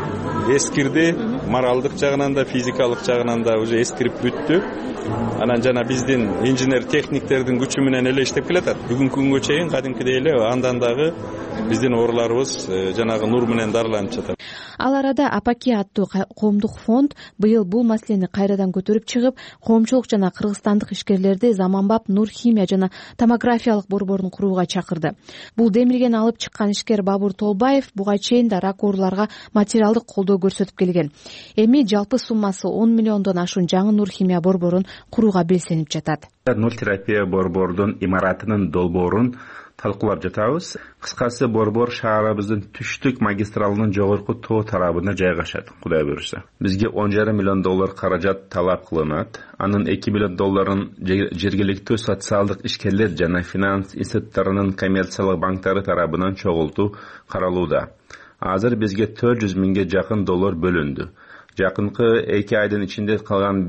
эскирди, моралдык жагынан да, физикалык жагынан да уже эскирип бүттү. Анан жана биздин инженер техниктердин күчү менен эле иштеп келатат. Бүгүнкү күнгө чейин кадимкидей эле андан дагы биздин ооруларыбыз жанагы нур менен дарыланып жатат. Ал арада Апаки аттуу коомдук фонд быйыл бул маселени кайрадан көтөрүп чыгып, коомчулук жана кыргызстандык ишкерлерди заманбап нур химия жана томографиялык борборун курууга чакырды. Бул демилгени алып чыккан ишкер Бабур Толбаев буга чейин да рак ооруларга материалдык колдоо көрсөтүп келген. Эми жалпы суммасы 10 миллиондон ашуун жаңы нур химия борборун курууга белсенип жатат. Нур терапия борбордун имаратынын долбоорун талкуулап жатабыз. Кыскасы борбор шаарыбыздын түштүк магистралынын жогорку тоо тарабына жайгашат, Кудай буйруса. Бизге $10,5 миллион каражат талап кылынат. Анын $2 миллион жергиликтүү социалдык ишкерлер жана финанс институттарынын коммерциялык банктары тарабынан чогултуу каралууда. Азыр бизге $400 миңге жакын доллар бөлүндү. Жакынкы 2 айдын ичинде калган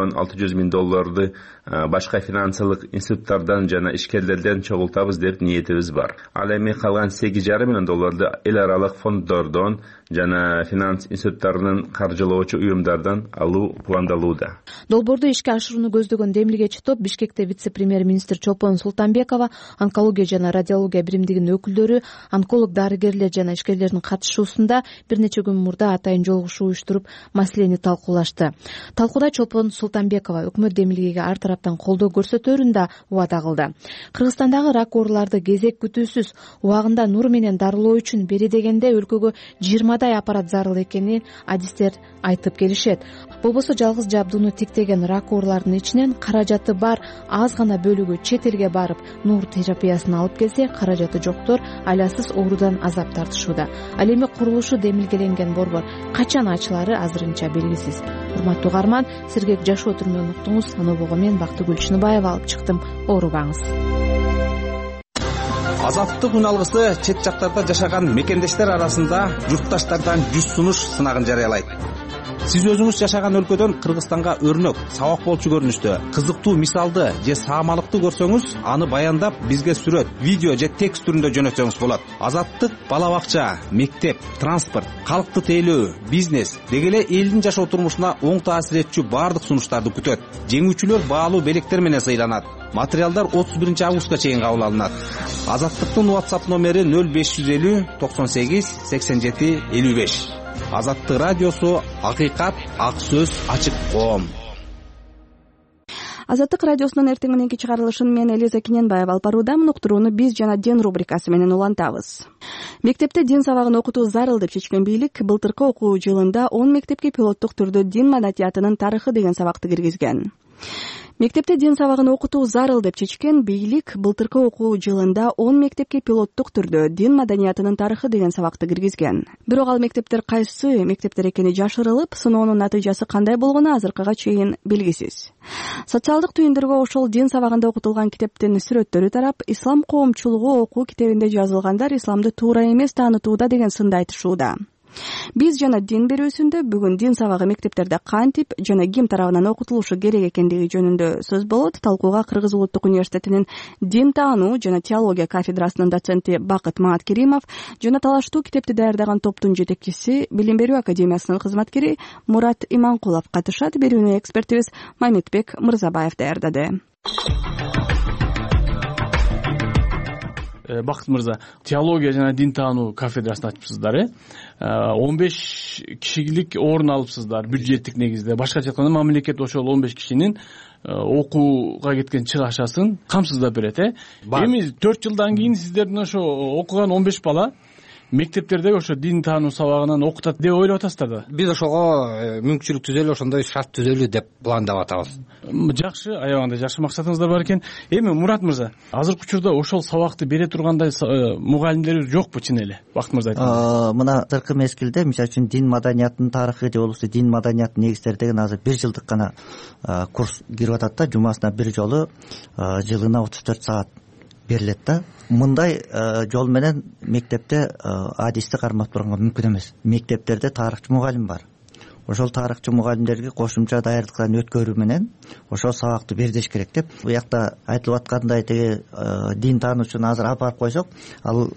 $1,600,000 башка финансылык институттардан жана ишкерлерден чогултабыз деп ниетибиз бар. Ал эми калган $8,5 миллион эл аралык фонддордон жана финанс институттарынын каржылоочу уюмдардан алуу пландалууда. Долбоорду ишке ашырууну көздөгөн демилгечи топ Бишкекте вице-премьер-министр Чолпон Султанбекова, онкология жана радиология биримдигинин өкүлдөрү, онколог дарыгерлер жана ишкерлердин катышуусунда бир нече күн мурда атайын жолугушуу уюштуруп маселени талкуулашты. Талкууда Чолпон Султанбекова өкмөт демилгеге ар тараптан колдоо көрсөтөөрүн да убада кылды. Кыргызстандагы рак ооруларды кезек күтүүсүз убагында нур менен дарылоо үчүн бери дегенде өлкөгө 20 аппарат зарыл экенин адистер айтып келишет. Болбосо жалгыз жабдууну тиктеген рак ооруларынын ичинен каражаты бар аз гана бөлүгү чет элге барып нур терапиясын алып келсе, каражаты жоктор айласыз оорудан азап тартышууда. Ал эми курулушу демилгеленген борбор качан ачылары азырынча белгисиз. Урматтуу угарман, сергек жашоо түрмөгүн уктуңуз. Анобого мен Бактыгүл Чыныбаева алып чыктым. Оорубаңыз. Азаттык үн алгысы чет жактарда жашаган мекендештер арасында журтташтардан 100 сунуш сынагын жарыялайт. Сиз өзүңүз жашаган өлкөдөн Кыргызстанга өрнөк, сабак болчу көрүнүштө, кызыктуу мисалды же саамалыкты көрсөңүз, аны баяндап бизге сүрөт, видео же текст түрүндө жөнөтсөңүз болот. Азаттык бала бакча, мектеп, транспорт, калкты тейлөө, бизнес деги эле элдин жашоо турмушуна оң таасир этчү баардык сунуштарды күтөт. Жеңүүчүлөр баалуу белектер менен сыйланат. Материалдар 31 августка чейин кабыл алынат. Азаттыктын WhatsApp номери 0550 98 87 55. Азаттык радиосу, акыйкат, ак сөз, ачык коом. Азаттык радиосунун эртең мененки чыгарылышын мен Элиза Кененбаева алып баруудамын. Уктурууну биз жана дин рубрикасы менен улантабыз. Мектепте дин сабагын окутуу зарыл деп чечкен бийлик былтыркы окуу жылында 10 мектепке пилоттук түрдө дин маданиятынын тарыхы деген сабакты киргизген. Мектепте дин сабагын окутуу зарыл деп чечкен бийлик былтыркы окуу жылында 10 мектепке пилоттук түрдө дин маданиятынын тарыхы деген сабакты киргизген. Бирок ал мектептер кайсы мектептер экени жашырылып, сыноонун натыйжасы кандай болгону азыркыга чейин белгисиз. Социалдык түйүндөргө ошол дин сабагында окутулган китептин сүрөттөрү тарап, ислам коомчулугу окуу китебинде жазылгандар исламды туура эмес таанытууда деген сынды айтышууда. Биз жана дин берүүсүндө бүгүн дин сабагы мектептерде кантип жана ким тарабынан окутулушу керек экендиги жөнүндө сөз болот. Талкууга Кыргыз улуттук университетинин дин таануу жана теология кафедрасынын доценти Бакыт Мааткеримов жана талаштуу китепти даярдаган топтун жетекчиси, Билим берүү академиясынын кызматкери Мурат Иманкулов катышат. Берүүнү экспертибиз Мамитбек Мырзабаев даярдады. Бакыт мырза, теология жана дин таануу кафедрасын ачыпсыздар, 15 кишилик орун алыпсыздар бюджеттик негизде. Башкача айтканда мамлекет ошол 15 кишинин окууга кеткен чыгашасын камсыздап берет. Эми 4 жылдан кийин сиздердин ошо окуган 15 бала мектептердеги ошо дин таануу сабагынан окутат деп ойлоп атасыздар да? Биз ошого мүмкүнчүлүк түзөлү, ошондой шарт түзөлү деп пландап атабыз. Жакшы, аябагандай жакшы максатыңыздар бар экен. Эми Мурат мырза, азыркы учурда ошол сабакты бере тургандай мугалимдерибиз жокпу чын эле? Бакыт мырза айткандай. Мына азыркы мезгилде, мисалы үчүн дин маданиятынын тарыхы же болбосо дин маданиятынын негиздери деген азыр 1 жылдык гана курс кирип атат да, жумасына 1 жолу, жылына 34 саат берилет да. Мындай жол менен мектепте адисти кармап турганга мүмкүн эмес. Мектептерде тарыхчы мугалим бар. Ошол тарыхчы мугалимдерге кошумча даярдыктан өткөрүү менен ошол сабакты бердеш керек деп. Буякта айтылып аткандай теги дин таануучуну азыр алып барып койсок, ал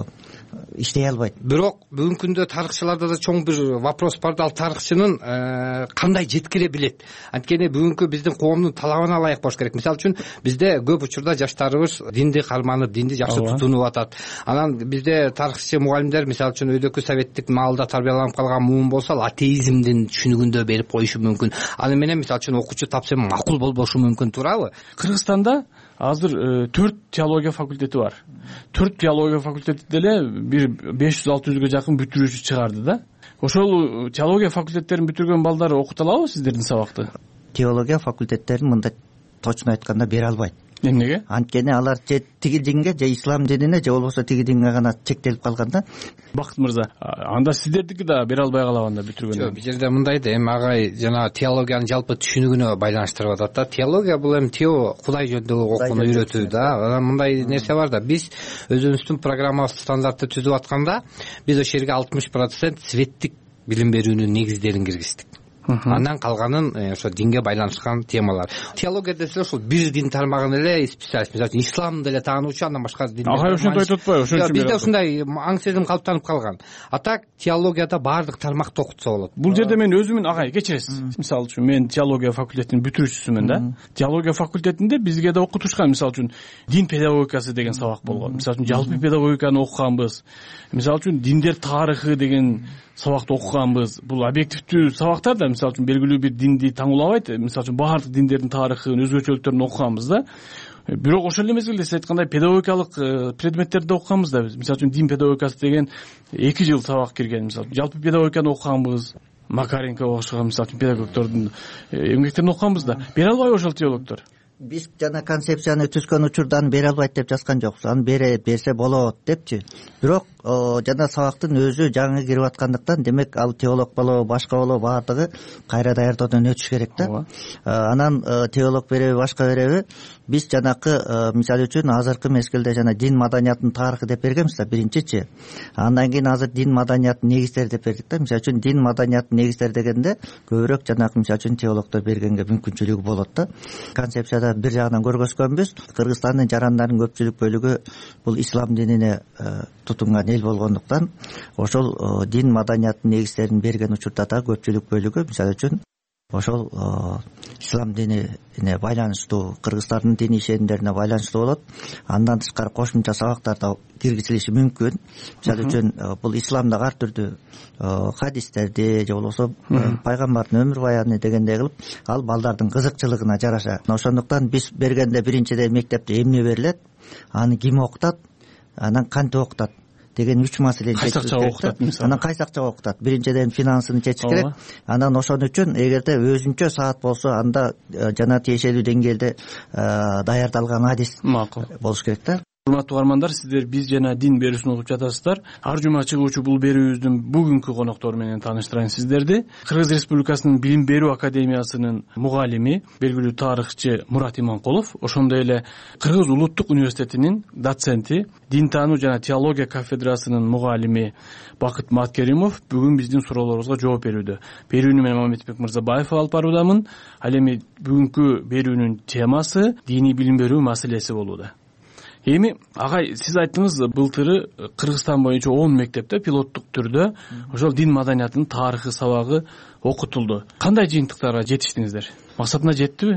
иштей албайт. Бирок бүгүнкү күндө тарыхчыларда да чоң бир вопрос бар да, ал тарыхчынын кандай жеткире билет? Анткени бүгүнкү биздин коомдун талабына ылайык болуш керек. Мисалы үчүн бизде көп учурда жаштарыбыз динди карманып, динди жакшы тутунуп атат. Анан бизде тарыхчы мугалимдер, мисалы үчүн өйдөкү советтик маалда тарбияланып калган муун болсо, атеизмдин түшүнүгүндө берип коюшу мүмкүн. Аны менен мисалы үчүн окуучу тапса макул болбошу мүмкүн, туурабы? Кыргызстанда азыр 4 теология факультети бар. 4 теология факультети деле бир 500-600га жакын бүтүрүүчү чыгарды да. Ошол теология факультеттерин бүтүргөн балдар окута алабы сиздердин сабакты? Теология факультеттерин мындай точно айтканда бере албайт. Эмнеге? Анткени алар же тиги динге, же ислам динине, же болбосо тиги динге гана чектелип калган да. Бакыт мырза, анда сиздердики да бере албай калабы анда бүтүргөндө? Жок, бул жерде мындай да, эми агай жана теологиянын жалпы түшүнүгүнө байланыштырып атат да. Теология бул эми тео Кудай жөнүндөгү окууну үйрөтүү да. Анан мындай нерсе бар да, биз өзүбүздүн программабыз стандартты түзүп атканда, биз ошол жерге 60% светтик билим берүүнүн негиздерин киргиздик. Андан калганын ошо динге байланышкан темалар. Теология десе ошол бир дин тармагын эле специалист, мисалы исламды эле таануучу, андан башка дин. Агай ошентип айтып атпайбы? Ошон үчүн бизде ушундай аң сезим калыптанып калган. А так теологияда баардык тармакты окутса болот. Бул жерде мен өзүмүн агай кечиресиз. Мисалы үчүн мен теология факультетинин бүтүрүүчүсүмүн да. Теология факультетинде бизге да окутушкан, мисалы үчүн дин педагогикасы деген сабак болгон. Мисалы үчүн жалпы педагогиканы окуганбыз. Мисалы үчүн диндер тарыхы деген сабакты окуганбыз. Бул объективдүү сабактар да, мисалы үчүн белгилүү бир динди таңуулабайт. Мисалы үчүн баардык диндердин тарыхын, өзгөчөлүктөрүн окуганбыз да. Бирок ошол эле мезгилде сиз айткандай педагогикалык предметтерди окуганбыз да биз. Мисалы үчүн дин педагогикасы деген 2 жыл сабак кирген. Мисалы жалпы педагогиканы окуганбыз. Макаренко окшогон мисалы үчүн педагогдордун эмгектерин окуганбыз да. Бере албайбы ошол теологдор? Биз жана концепцияны түзгөн учурдан бере албайт деп жазган жокпуз. Аны берсе болот депчи. Бирок жана сабактын өзү жаңы кирип аткандыктан, демек ал теолог болобу, башка болобу, баардыгы кайра даярдоодон өтүш керек да. Анан теолог береби, башка береби, биз жанакы мисалы үчүн азыркы мезгилде жана дин маданиятынын тарыхы деп бергенбиз да, биринчичи. Андан кийин азыр дин маданиятынын негиздери деп бердик да. Мисалы үчүн дин маданиятынын негиздери дегенде көбүрөөк жанакы мисалы үчүн теологдор бергенге мүмкүнчүлүгү болот да. Концепцияда бир жагынан көргөзгөнбүз. Кыргызстандын жарандарынын көпчүлүк бөлүгү бул ислам динине тутунган эл болгондуктан, ошол дин маданиятынын негиздерин берген учурда да көпчүлүк бөлүгү мисалы үчүн ошол ислам динине байланыштуу, кыргыздардын диний ишенимдерине байланыштуу болот. Андан тышкары кошумча сабактар да киргизилиши мүмкүн. Мисалы үчүн бул исламдагы ар түрдүү хадистерди же болбосо пайгамбардын өмүр баяны дегендей кылып, ал балдардын кызыкчылыгына жараша. Ошондуктан биз бергенде биринчиден мектепте эмне берилет, аны ким окутат, анан кантип окутат деген 3 маселени чечиш керек. Анан кайсы акчага окутат? Биринчиден финансыны чечиш керек. Анан ошон үчүн эгерде өзүнчө саат болсо, анда жана тиешелүү деңгээлде даярдалган адис болуш керек да. Урматтуу угармандар, сиздер биз жана дин берүүсүн угуп жатасыздар. Ар жума чыгуучу бул берүүбүздүн бүгүнкү коноктору менен тааныштырайын сиздерди. Кыргыз Республикасынын Билим берүү академиясынын мугалими, белгилүү тарыхчы Мурат Иманкулов, ошондой эле Кыргыз улуттук университетинин доценти, дин таануу жана теология кафедрасынын мугалими Бакыт Маткеримов бүгүн биздин суроолорубузга жооп берүүдө. Берүүнү мен Мамедбек Мырзабаев алып баруудамын. Ал эми бүгүнкү берүүнүн темасы диний билим берүү маселеси болууда. Эми агай, сиз айттыңыз, былтыры Кыргызстан боюнча 10 мектепте пилоттук түрдө ошол дин маданиятынын тарыхы сабагы окутулду. Кандай жыйынтыктарга жетиштиңиздер? Максатына жеттиби?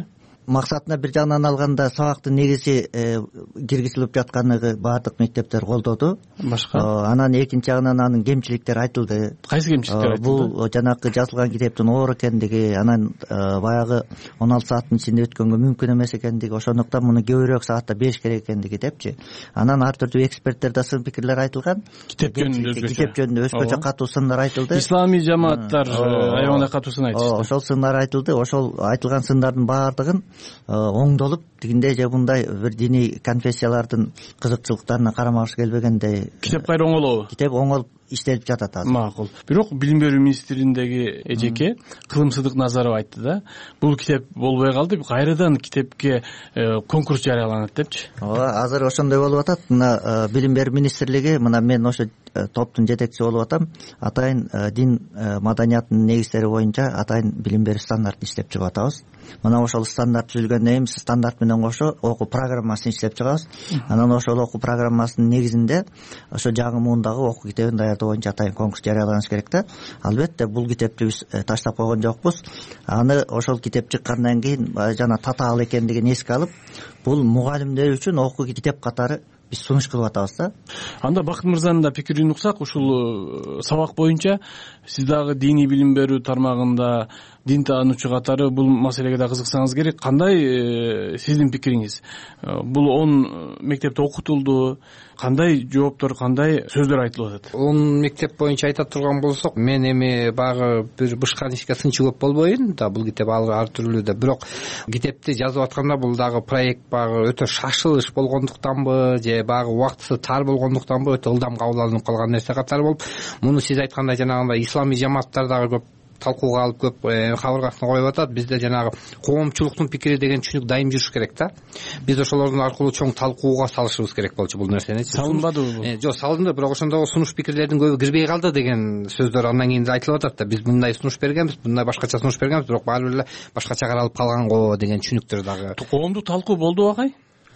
максатына бир жагынан алганда сабактын негизи киргизилип жатканы баардык мектептер колдоду. Башка анан экинчи жагынан анын кемчиликтери айтылды. Кайсы кемчиликтер айтылды? Бул жанагы жазылган китептин оор экендиги, анан баягы 16 сааттын ичинде өткөнгө мүмкүн эмес экендиги, ошондуктан муну көбүрөөк саатта бериш керек экендиги депчи. Анан ар түрдүү эксперттерде сын пикирлер айтылган. Китеп жөнүндө өзгөчө катуу сындар айтылды. Исламий жамааттар аябагандай катуу сын айтышты. Ошол сындар айтылды. Ошол айтылган сындардын баардыгын оңдолуп, тигиндей же мындай бир диний конфессиялардын кызыкчылыктарына карама-каршы келбегендей китеп кайра оңолобу? Китеп оңолуп иштелип жатат азыр. Макул. Бирок билим берүү министриндеги эжеке Кылымсыздык Назарова айтты да, бул китеп болбой калды, кайрадан китепке конкурс жарыяланат депчи. Ооба, азыр ошондой болуп атат. Мына билим берүү министрлиги, мына мен ошо топтун жетекчиси болуп атам. Атайын дин маданиятынын негиздери боюнча атайын билим берүү стандартын иштеп чыгып атабыз. Мына ошол стандарт түзүлгөндөн кийин стандарт менен кошо окуу программасын иштеп чыгабыз. Анан ошол окуу программасынын негизинде ошо жаңы муундагы окуу китебин даярдоо боюнча атайын конкурс жарыяланыш керек да. Албетте бул китепти биз таштап койгон жокпуз. Аны ошол китеп чыккандан кийин жана татаал экендигин эске алып, бул мугалимдер үчүн окуу китеп катары биз сунуш кылып атабыз да. Анда Бакыт мырзанын да пикирин уксак, ушул сабак боюнча сиз дагы диний билим берүү тармагында дин таануучу катары бул маселеге да кызыксаңыз керек. Кандай сиздин пикириңиз? Бул 10 мектепте окутулду, кандай жооптор, кандай сөздөр айтылып атат? 10 мектеп боюнча айта турган болсок, мен эми багы бир бышкан ишке сынчы көп болбойн да, бул китеп ар түрлүү да. Бирок китепти жазып атканда бул дагы проект багы өтө шашылыш болгондуктанбы, же багы убактысы тар болгондуктанбы өтө ылдам кабыл алынып калган нерсе катары болуп, муну сиз айткандай жанагындай исламий жамааттар дагы көп талкууга алып көп кабыргасына коюп атат. Бизде жанагы коомчулуктун пикири деген түшүнүк дайым жүрүш керек да. Биз ошолордун аркылуу чоң талкууга салышыбыз керек болчу бул нерсени. Салынбадыбы бул? Жок, салынды, бирок ошондогу сунуш пикирлердин көбү кирбей калды деген сөздөр андан кийин айтылып атат да. Биз мындай сунуш бергенбиз, мындай башкача сунуш бергенбиз, бирок баары бир эле башкача каралып калган го деген түшүнүктөр дагы. Коомдук талкуу болду агай?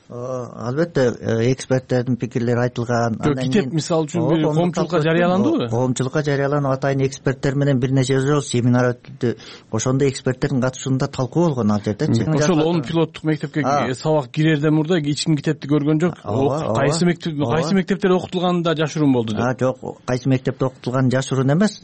Албетте эксперттердин пикирлери айтылган. Китеп мисалы үчүн коомчулукка жарыяландыбы? Коомчулукка жарыяланып, атайын эксперттер менен бир нече жолу семинар өттү. Ошондо эксперттердин катышуусунда талкуу болгон ал жердечи. Ошол 10 пилоттук мектепке сабак кирерден мурда эч ким китепти көргөн жок. Кайсы мектептерде окутулганы да жашыруун болду деп. Жок, кайсы мектепте окутулганы жашыруун эмес.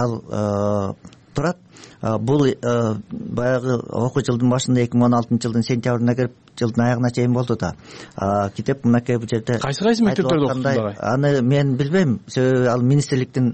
Ал турат. Бул баягы окуу жылдын башында 2016-жылдын сентябрына кирип жылдын аягына чейин болду да. Китеп мынакей бул жерде кайсы мектептерде окутулду? Аны мен билбейм. Себеби ал министрликтин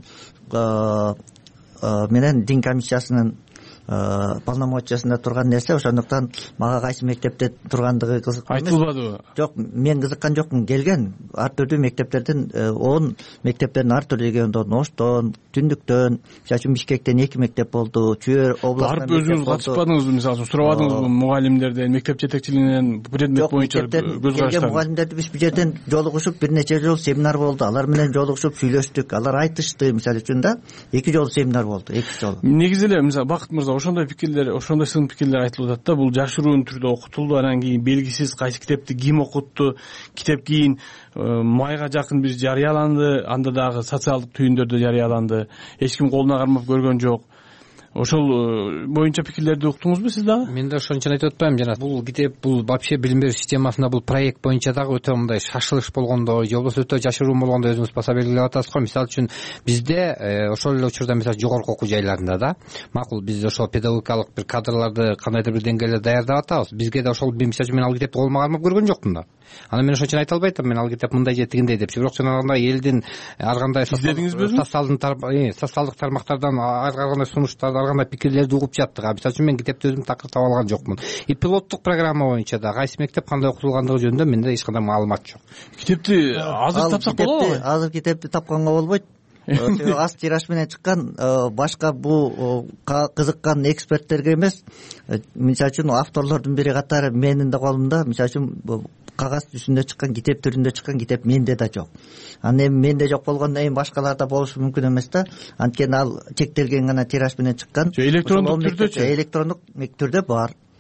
менен дин комиссиясынын полномочиясында турган нерсе, ошондуктан мага кайсы мектепте тургандыгы кызыктуу эмес. Айтылбадыбы? Жок, мен кызыккан жокмун. Келген ар түрдүү мектептерден 10 мектептердин ар түрдүү региондон, Оштон, Түндүктөн, мисалы үчүн Бишкектен 2 мектеп болду, Чүй областынан барып өзүңүз катышпадыңызбы? Мисалы үчүн сурабадыңызбы мугалимдерден, мектеп жетекчилигинен предмет боюнча көз караштарды? Мугалимдерди биз бул жерден жолугушуп бир нече жолу семинар болду. Алар менен жолугушуп сүйлөштүк. Алар айтышты, мисалы үчүн да. 2 жолу семинар болду, 2 жолу. Негизи эле мисалы Бакыт мырза ошондой пикирлер, ошондой сын пикирлер айтылып атат да. Бул жашыруун түрдө окутулду, анан кийин белгисиз кайсы китепти ким окутту. Китеп кийин майга жакын бир жарыяланды, анда дагы социалдык түйүндөрдө жарыяланды. Эч ким колуна кармап көргөн жок. Ошол боюнча пикирлерди уктуңузбу сиз дагы? Мен да ошон үчүн айтып атпаймынбы жана бул китеп, бул вообще билим берүү системасында бул проект боюнча дагы өтө мындай шашылыш болгондо, же болбосо өтө жашыруун болгондо өзүңүз баса белгилеп атасыз го. Мисалы үчүн бизде ошол эле учурда мисалы жогорку окуу жайларында да макул биз ошол педагогикалык бир кадрларды кандайдыр бир деңгээлде даярдап атабыз. Бизге да ошол мисалы үчүн мен ал китепти колума кармап көргөн жокмун да. Анан мен ошон үчүн айта албай атам, мен ал китеп мындай же тигиндей депчи. Бирок жанагындай элдин ар кандай социалдык тармактардан ар кандай сунуштарды, ар кандай пикирлерди угуп жаттык. Мисалы үчүн мен китепти өзүм такыр таба алган жокмун. И пилоттук программа боюнча да кайсы мектеп кандай окутулгандыгы жөнүндө менде эч кандай маалымат жок. Китепти азыр тапсак болобу? Азыр китепти тапканга болбойт. Аз тираж менен чыккан, башка бул кызыккан эксперттерге эмес. Мисалы үчүн авторлордун бири катары менин да колумда, мисалы үчүн кагаз түсүндө чыккан, китеп түрүндө чыккан китеп менде да жок. Анан эми менде жок болгондон кийин башкаларда болушу мүмкүн эмес да. Анткени ал чектелген гана тираж менен чыккан. Электрондук түрдөчү? Электрондук түрдө бар.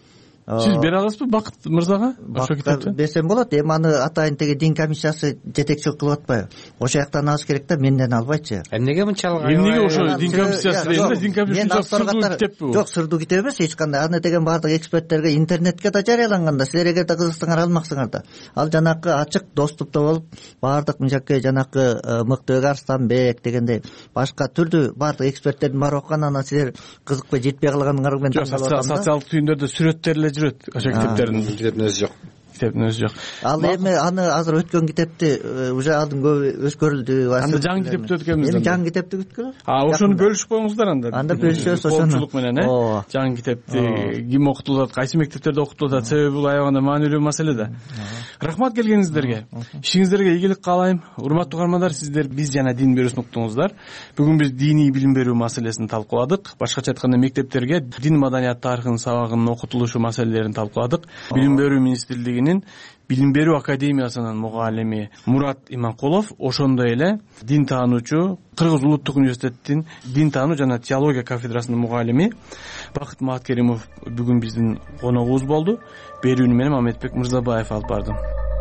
сиз бере аласызбы Бакыт мырзага ошо китепти? Берсем болот. Эми аны атайын теги дин комиссиясы жетекчилик кылып атпайбы? Ошол жактан алыш керек да, менден албайчы. Эмнеге мынчалык? Эмнеге ошо дин комиссиясы дегенде, дин комиссиясы сырдуу китеп бу? Жок, сырдуу китеп эмес эч кандай. Аны деген баардык эксперттерге интернетке да жарыяланган да. Силер эгерде кызыксаңар алмаксыңар да. Ал жанакы ачык доступта болуп, баардык мынчаке жанакы Мыктыбек Арстанбек дегендей башка түрдүү баардык эксперттердин баары окуган, анан силер кызыкпай жетпей калганыңар менен таңкалып атам да. Социалдык түйүндөрдө сүрөттөр эле жүрөт ошо китептердин өзү жок. Китептин өзү жок. Ал эми аны азыр өткөн китепти уже алдын көбү өскөрүлдү. Анда жаңы китепти өткөнбүз. Эми жаңы китепти күткүлө. Ошону бөлүшүп коюңуздар анда. Анда бөлүшөбүз ошону. Коомчулук менен, жаңы китепти ким окутулат, кайсы мектептерде окутулат, себеби бул аябаганда маанилүү маселе да. Рахмат келгениңиздерге. Ишиңиздерге ийгилик каалайм. Урматтуу угармандар, сиздер биз жана дин берүүсүн уктуңуздар. Бүгүн биз диний билим берүү маселесин талкууладык. Башкача айтканда мектептерге дин маданият тарыхынын сабагынын окутулушу маселелерин талкууладык. Билим берүү министрлигинин Билим берүү академиясынын мугалими Мурат Иманкулов, ошондой эле дин таануучу Кыргыз улуттук университеттин дин таануу жана теология кафедрасынын мугалими Бакыт Маткеримов бүгүн биздин коногубуз болду. Берүүнү менен Мамедбек Мырзабаев алып бардым.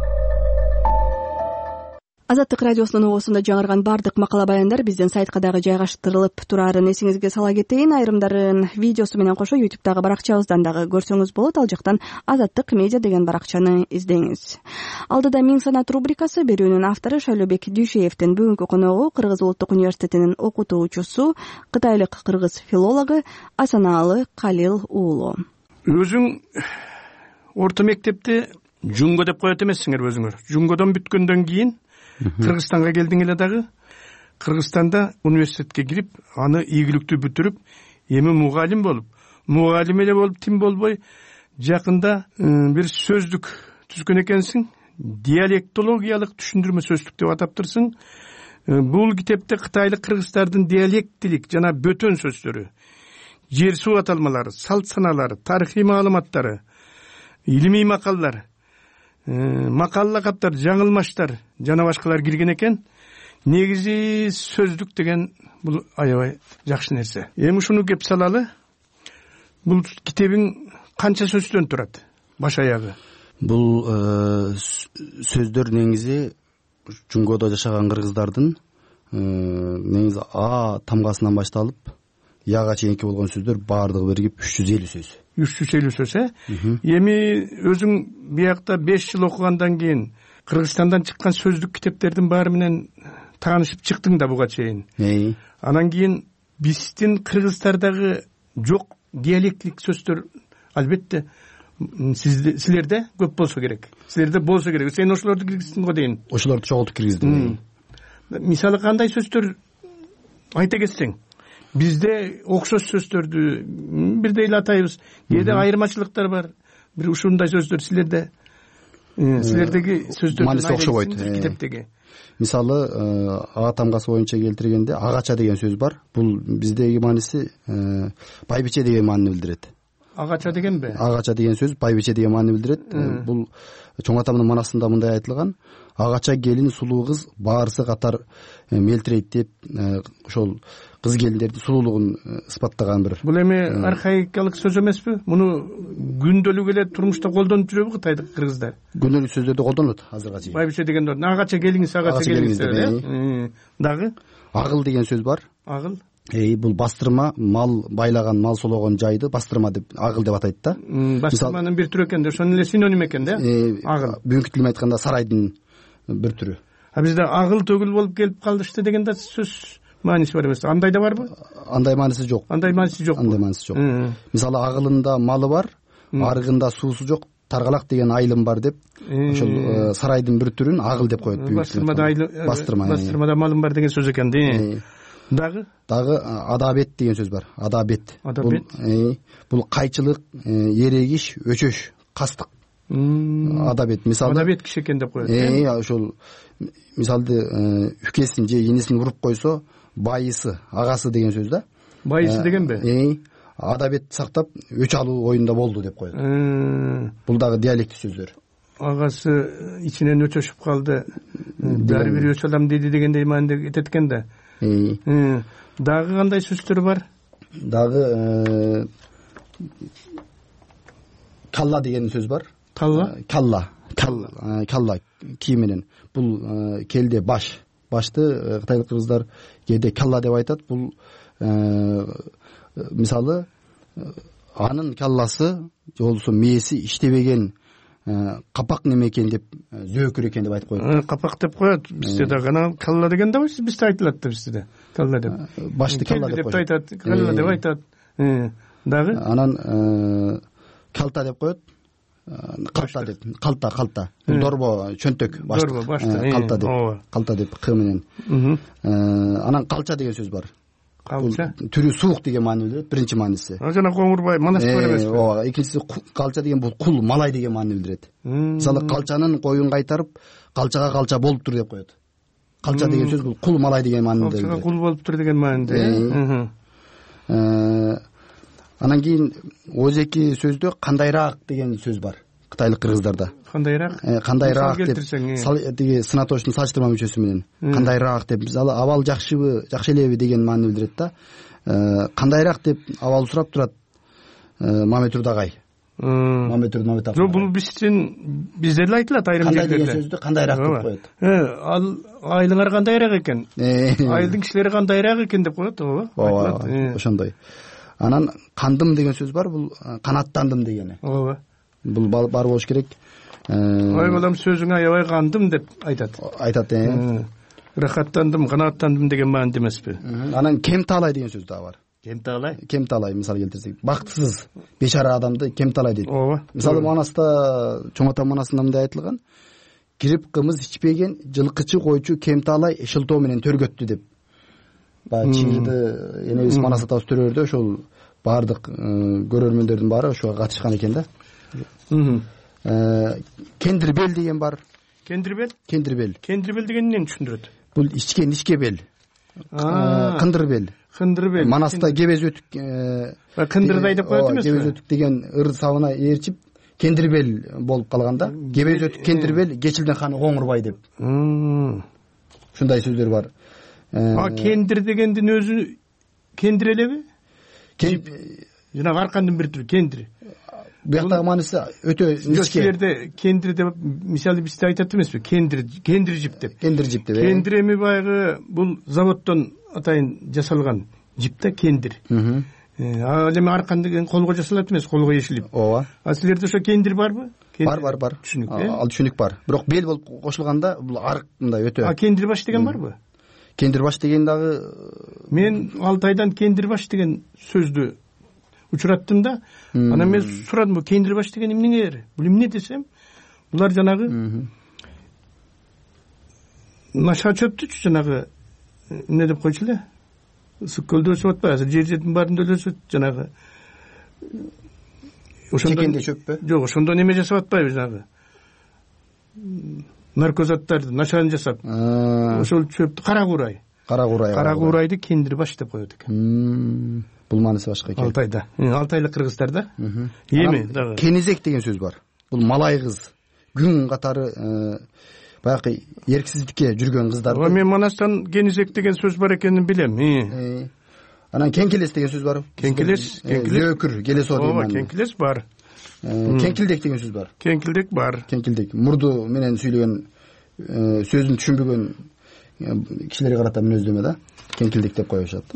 Азаттык радиосунун угуусунда жаңырган бардык макала баяндар биздин сайтка дагы жайгаштырылып турарын эсиңизге сала кетейин. Айрымдарын видеосу менен кошо YouTube'дагы баракчабыздан дагы көрсөңүз болот. Ал жактан Азаттык медиа деген баракчаны издеңиз. Алдыда Миң санат рубрикасы. Берүүнүн автору Шайлообек Дүйшеевдин бүгүнкү коногу Кыргыз улуттук университетинин окутуучусу, кытайлык кыргыз филологу Асанаалы Калил уулу. Өзүң орто мектепти Жунго деп коет эмессиңер өзүңөр. Жунгодон бүткөндөн кийин Кыргызстанга келдиң эле дагы. Кыргызстанда университетке кирип, аны ийгиликтүү бүтүрүп, эми мугалим болуп, мугалим эле болуп тим болбой, жакында бир сөздүк түзгөн экенсиң. Диалектологиялык түшүндүрмө сөздүк деп атаптырсың. Бул китепте кытайлык кыргыздардын диалектилик жана бөтөн сөздөрү, жер суу аталмалары, салт саналары, тарыхый маалыматтары, илимий макалалар, макал лакаптар, жаңылмаштар жана башкалар кирген экен. Негизи сөздүк деген бул аябай жакшы нерсе. Эми ушуну кеп салалы. Бул китебиң канча сөздөн турат? Баш аягы. Бул сөздөр негизи Жунгодо жашаган кыргыздардын негизи А тамгасынан башталып Яга чейинки болгон сөздөр баардыгы биригип 350 сөз. 350 сөз, Эми өзүң биякта 5 жыл окугандан кийин Кыргызстандан чыккан сөздүк китептердин баары менен таанышып чыктың да буга чейин. Анан кийин биздин кыргыздардагы жок диалектилик сөздөр албетте силерде көп болсо керек. Силерде болсо керек. Сен ошолорду киргиздиң го дейин. Ошолорду чогултуп киргиздим. Мисалы кандай сөздөр айта кетсең? Бизде окшош сөздөрдү бирдей эле атайбыз. Кээде айырмачылыктар бар. Бир ушундай сөздөр силердеги сөздөрдүн мааниси окшобойт. Китептеги. Мисалы А тамгасы боюнча келтиргенде агача деген сөз бар. Бул биздеги мааниси байбиче деген маанини билдирет. Агача дегенби? Агача деген сөз байбиче деген маанини билдирет. Бул Чоң атамдын манасында мындай айтылган: агача келин сулуу кыз баарысы катар мелтирейт деп ошол кыз келиндердин сулуулугун ысбаттаган бир. Бул эми архаикалык сөз эмеспи? Муну күндөлүк эле турмушта колдонуп жүрөбү кытайлык кыргыздар? Күндөлүк сөздөрдө колдонот азырга чейин. Байбиче деген агача келиңиз, агача келиңиз. Дагы агыл деген сөз бар. Агыл. Бул бастырма, мал байлаган, мал сологон жайды бастырма деп агыл деп атайт да. Бастырманын бир түрү экен да, ошонун эле синоним экен да. Агыл. Бүгүнкү тил менен айтканда сарайдын бир түрү. Бизде агыл төгүл болуп келип калдышты деген да сөз мааниси бар эмес. Андай да барбы? Андай мааниси жок. Андай мааниси жок. Мисалы агылында малы бар, арыгында суусу жок, таргалак деген айылым бар деп, ошол сарайдын бир түрүн агыл деп коет. Бастырмада малым бар деген сөз экен да. Дагы адабет деген сөз бар. Адабет. Бул кайчылык, эрегиш, өчөш, кастык. Адабет. Мисалы адабет киши экен деп коет. Ошол мисалды үкесин же энесин уруп койсо, байысы, агасы деген сөз да. Байысы дегенби? Адабет сактап өч алуу оюнда болду деп коет. Бул дагы диалект сөздөр. Агасы ичинен өчөшүп калды. Баары бир өч алам деди дегендей мааниде кетет экен да. Дагы кандай сөздөр бар? Дагы калла деген сөз бар. Калла кий менен. Бул келде башты кытайлык кыргыздар кээде калла деп айтат. Бул мисалы анын калласы же болбосо мээси иштебеген капак неме экен деп, зөөкүр экен деп айтып коет. Капак деп коет. Бизде да гана калла деген да бизде айтылат да, бизде да калла деп. Башты калла деп айтат, калла деп айтат. Дагы анан калта деп коет. Калта деп, калта. Дорбо, чөнтөк, калта деп к менен. Анан калча деген сөз бар. Калча түрү суук деген маани билдирет, биринчи мааниси. Жана коңурбай манас бар эмеспи? Ооба, экинчиси калча деген бул кул, малай деген маани билдирет. Мисалы калчанын коюн кайтарып, калчага калча болуптур деп коет. Калча деген сөз бул кул, малай деген маанide билдирет. Калчага кул болуптур деген мааниде. Анан кийин өзеки сөздө кандайраак деген сөз бар кытайлык кыргыздарда. Кандайраак деп тиги сынатоочтун салыштырма мүчөсү менен кандайраак деп, мисалы абал жакшыбы, жакшы элеби деген маани билдирет да. Кандайраак деп абал сурап турат Мамет Урдагай. Жок, бул бизде деле айтылат айрым жерлерде. Кандай деген сөздү кандайраак деп коет. Ал айылыңар кандайраак экен, айылдын кишилери кандайраак экен деп коет, ооба. Ошондой. Анан кандым деген сөз бар, бул канаттандым дегени. Ооба. Бул бар болуш керек. Ой балам, сөзүңө аябай кандым деп айтат. Рахаттандым, канааттандым деген мааниде эмеспи? Анан кемтаалай деген сөз да бар. Кемтаалай мисалы келтирсек, бактысыз, бечара адамды кемтаалай дейт. Ооба. Мисалы манаста, чоң ата манасында мындай айтылган: кирип кымыз ичпеген жылкычы койчу кемтаалай шылтоо менен төргөттү деп. Баягы чийирди энебиз Манас атабыз төрөөрдө ошол баардык көрөрмөндөрдүн баары ошого катышкан экен да. Кендирбел деген бар. Кендирбел деген эмнени түшүндүрөт? Бул ичкен ичкебел. Кындырбел. Манаста кебез өтүк, кындырдай деп коет эмеспи? Кебез өтүк деген ыр сабына ээрчип кендирбел болуп калган да. Кебез өтүк кендирбел, Кечилдин ханы Коңурбай деп. Ушундай сөздөр бар. Кендир дегендин өзү кендир элеби? Жана аркандын бир түрү кендир. Бияктагы мааниси өтө ничке. Жерлерде кендир деп, мисалы бизде айтат эмеспи? Кендир жип деп. Кендир эми баягы бул заводдон атайын жасалган жип да, кендир. Ал эми аркан деген колго жасалат эмес, колго ешилип. Ооба. А силерде ошо кендир барбы? Бар. Түшүнүк. Ал түшүнүк бар. Бирок бел болуп кошулганда бул арк мындай өтө. Кендир баш деген барбы? Кендир баш деген дагы мен Алтайдан кендир баш деген сөздү учураттым да. Анан мен сурадым, бул кендир баш деген эмнеңе? Бул эмне десем, булар жанагы наша чөптүчү, жанагы эмне деп койчу эле? Ысык көлдө өсүп атпайбы? Азыр жердин баарында эле өсөт, жанагы. Чекенде чөппү? Жок, ошондон эме жасап атпайбы, жанагы. Наркозаттарды, нашаны жасап. Ошол чөптү карагурайды кендир баш деп коет экен. Бул мааниси башка экен. Алтайда. Алтайлык кыргыздарда. Эми дагы кенезек деген сөз бар. Бул малай кыз, күн катары баягы эрксиздикке жүргөн кыздар. Мен Манастан кенезек деген сөз бар экенин билем. Анан кеңкелес деген сөз бар. Зөөкүр, келесо деген маани. Кеңкелес бар. Кеңкилдек деген сөз бар. Кеңкилдек бар. Мурду менен сүйлөгөн, сөзүн түшүнбөгөн кишилерге карата мүнөздөмө да. Кеңкилдек деп коюшат.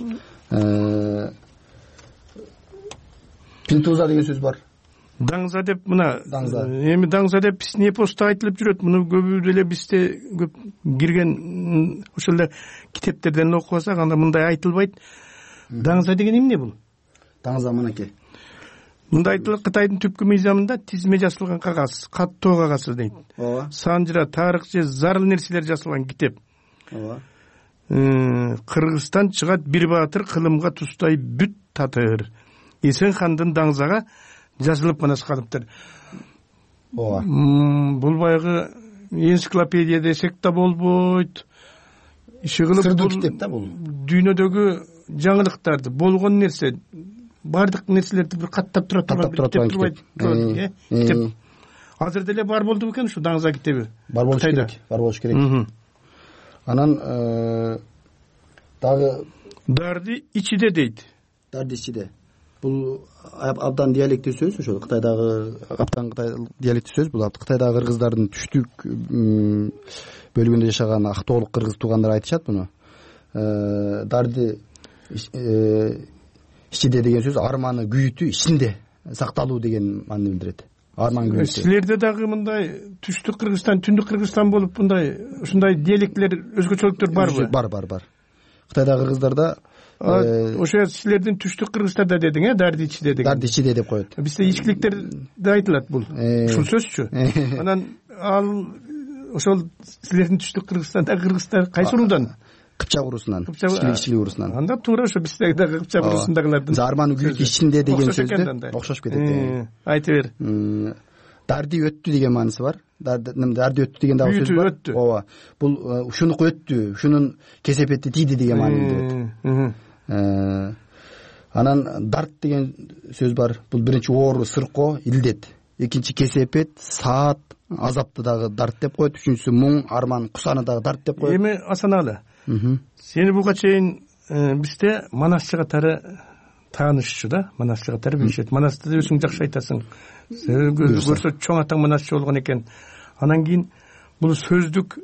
Пинтуза деген сөз бар. Даңза деп, мына эми даңза деп биздин эпоста айтылып жүрөт. Муну көбү деле бизде көп кирген ошол эле китептерден окуп алсак, анда мындай айтылбайт. Даңза деген эмне бул? Даңза мынакей. Мында айтылат, Кытайдын түпкү мыйзамында тизме жасалган кагаз, каттоо кагазы дейт. Санжыра, тарых же зарыл нерселер жасалган китеп. Кыргызстан чыгат бир баатыр, кылымга тустай бүт татыр. Эсен хандын даңзага жазылып манас калыптыр. Бул баягы энциклопедия десек да болбойт. Иши кылып сырдуу китеп да бул. Дүйнөдөгү жаңылыктарды, болгон нерсе, бардык нерселерди бир каттап турат китеп. Азыр деле бар болду бекен ушу даңза китеби? Бар болуш керек. Анан дагы дарды ичиде дейт. Дарды ичиде. бул абдан диалектий сөз, ошол Кытайдагы абдан диалектий сөз. Бул Кытайдагы кыргыздардын түштүк бөлүгүндө жашаган актоолук кыргыз туугандар айтышат муну. Дарди ичиде деген сөз арманы күйүтү ичинде сакталуу деген маанини билдирет. Арман күйүтү. Силерде дагы мындай түштүк Кыргызстан, түндүк Кыргызстан болуп мындай ушундай диалектилер, өзгөчөлүктөр барбы? Бар. Кытайдагы кыргыздарда ошо силердин түштүк Кыргызстанда дедиң, Дарди ичиде деген. Дарди ичиде деп коет. Бизде ичкиликтер да айтылат бул. Ушул сөзчү. Анан ал ошол силердин түштүк Кыргызстандагы кыргыздар кайсы урундан? Кыпчак урусунан, ичкилик урусунан. Анда туура ошо биздеги дагы Кыпчак урусундагылардын. Арманы күйүтү ичинде деген сөздө окшош кетет. Айта бер. Дарди өттү деген мааниси бар. Дарди өттү деген дагы сөз бар. Ооба. Бул ушунуку өттү, ушунун кесепети тийди деген маанини билдирет. Анан дарт деген сөз бар. Бул биринчи оору, сыркоо, илдет. Экинчи кесепет, саат, азапты дагы дарт деп коет. Үчүнчүсү муң, арман, кусаны дагы дарт деп коет. Эми Асаналы, сени буга чейин бизде Манас жыгаттары таанышчу да, Манас жыгаттары билишет. Манасты өзүң жакшы айтасың. Көрсө чоң атаң Манасчы болгон экен. Анан кийин бул сөздүк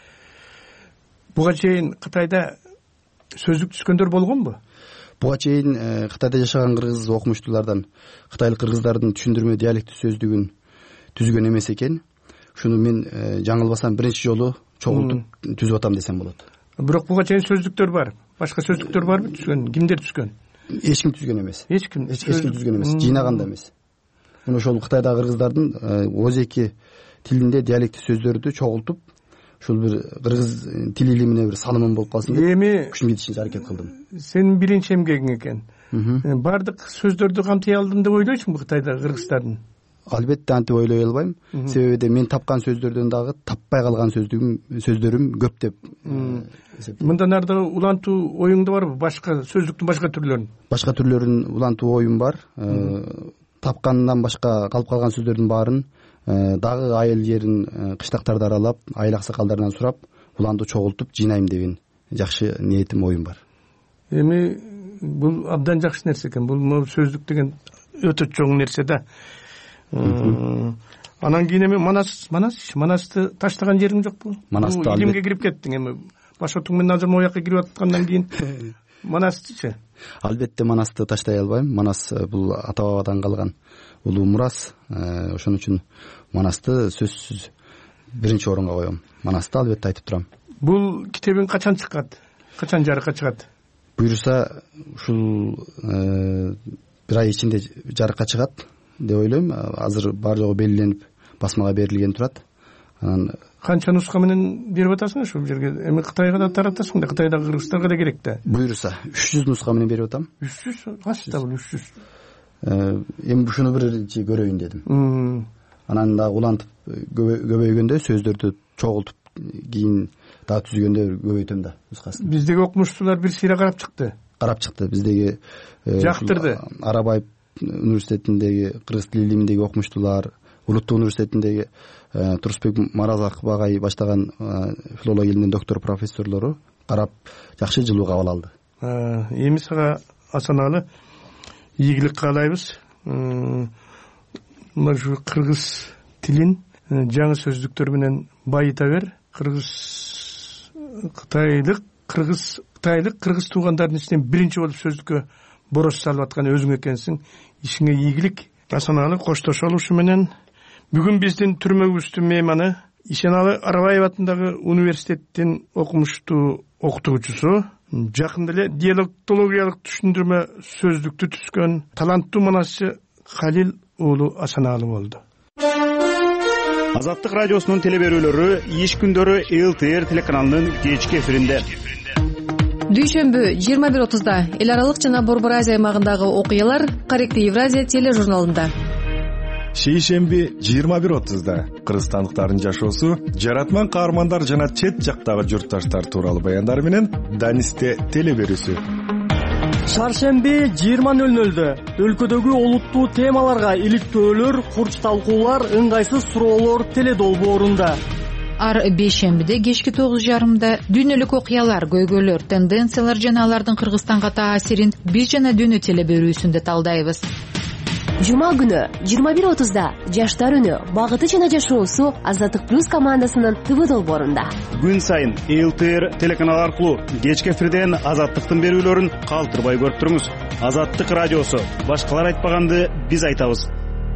буга чейин Кытайда сөздүк түзгөндөр болгонбу? Буга чейин Кытайда жашаган кыргыз окумуштуулардан кытайлык кыргыздардын түшүндүрмө диалектти сөздүгүн түзгөн эмес экен. Ушуну мен жаңылбасам биринчи жолу чогултуп түзүп атам десем болот. Бирок буга чейин сөздүктөр бар. Башка сөздүктөр барбы түзгөн? Кимдер түзгөн? Эч ким түзгөн эмес. Эч ким түзгөн эмес. Жыйнаган да эмес. Мына ошол Кытайдагы кыргыздардын өзеки тилинде диалектти сөздөрдү чогултуп, ушул бир кыргыз тил илимине бир салымым болуп калсын деп күчүм жетишинче аракет кылдым. Сенин биринчи эмгегиң экен. Бардык сөздөрдү камтый алдым деп ойлойсуңбу Кытайдагы кыргыздардын? Албетте антип ойлой албайм. Себеби мен тапкан сөздөрдөн дагы таппай калган сөздөрүм көп деп эсептейм. Мындан арды улантуу оюңда барбы? Башка сөздүктүн башка түрлөрүн? Башка түрлөрүн улантуу оюм бар. Тапкандан башка калып калган сөздөрдүн баарын дагы айыл жерин, кыштактарды аралап, айыл аксакалдарынан сурап, уланды чогултуп жыйнайм деген жакшы ниетим, оюм бар. Эми бул абдан жакшы нерсе экен. Бул сөздүк деген өтө чоң нерсе да. Анан кийин эми Манасты таштаган жериң жокпу? Манасты илимге кирип кеттиң. Эми башотуң менен азыр мояка кирип аткандан кийин Манастычы? Албетте Манасты таштай албайм. Манас бул ата бабадан калган улуу мурас. Ошон үчүн Манасты сөзсүз биринчи орунга коем. Манасты албетте айтып турам. Бул китебиң качан чыккат? Качан жарыкка чыгат? Буюрса ушул бир ай ичинде жарыкка чыгат деп ойлойм. Азыр бар жогу белгиленип басмага берилген турат. Анан канча нуска менен берип атасың ушул жерге? Эми Кытайга да таратасың да, Кытайдагы кыргыздарга да керек да. Буюрса 300 нуска менен берип атам. 300? Качта бул 300? Эми ушуну биринчи көрөйүн дедим. Анан дагы улантып көбөйгөндө сөздөрдү чогултуп кийин дагы түзгөндө көбөйтөм да нускасын. Биздеги окумуштуулар бир сыйра карап чыкты. Биздеги жактырды. Арабаев университетиндеги кыргыз тил илиминдеги окумуштуулар, Улуттук университетиндеги Турусбек Маразаков агай баштаган филология илиминин доктор профессорлору карап жакшы жылуу кабыл алды. Эми сага Асаналы ийгилик каалайбыз. Мына кыргыз тилин жаңы сөздүктөр менен байыта бер. Кытайлык кыргыз туугандардын ичинен биринчи болуп сөздүккө борош салып аткан өзүң экенсиң. Ишиңе ийгилик. Асаналы коштошолушу менен бүгүн биздин түрмөгүбүздүн мейманы Ишеналы Арабаев атындагы университеттин окумуштуу окутуучусу, жакында эле диалектологиялык түшүндүрмө сөздүктү түзгөн таланттуу манасчы Халил уулу Асаналы болду. Азаттык радиосунун телеберүүлөрү иш күндөрү ЛТР телеканалынын кечки эфиринде. Дүйшөмбү 21:30-да эл аралык жана Борбор Азия аймагындагы окуялар Каректи Евразия тележурналында. Шейшемби 21:30-да кыргызстандыктардын жашоосу, жаратман каармандар жана чет жактагы журтташтар тууралуу баяндар менен Данисте телеберүүсү. Шаршемби 20:00-дө өлкөдөгү олуттуу темаларга иликтөөлөр, курч талкуулар, ыңгайсыз суроолор теледолбоорунда. ар бейшембиде кечки 9:30 дүйнөлүк окуялар, көйгөйлөр, тенденциялар жана алардын Кыргызстанга таасирин биз жана дүйнө телеберүүсүндө талдайбыз. Жума күнү 21:30 Жаштар үнү, багыты жана жашоосу Азаттык плюс командасынын ТВ долбоорунда. Күн сайын ЛТР телеканалы аркылуу кечки эфирден Азаттыктын берүүлөрүн калтырбай көрүп туруңуз. Азаттык радиосу. Башкалар айтпаганды биз айтабыз.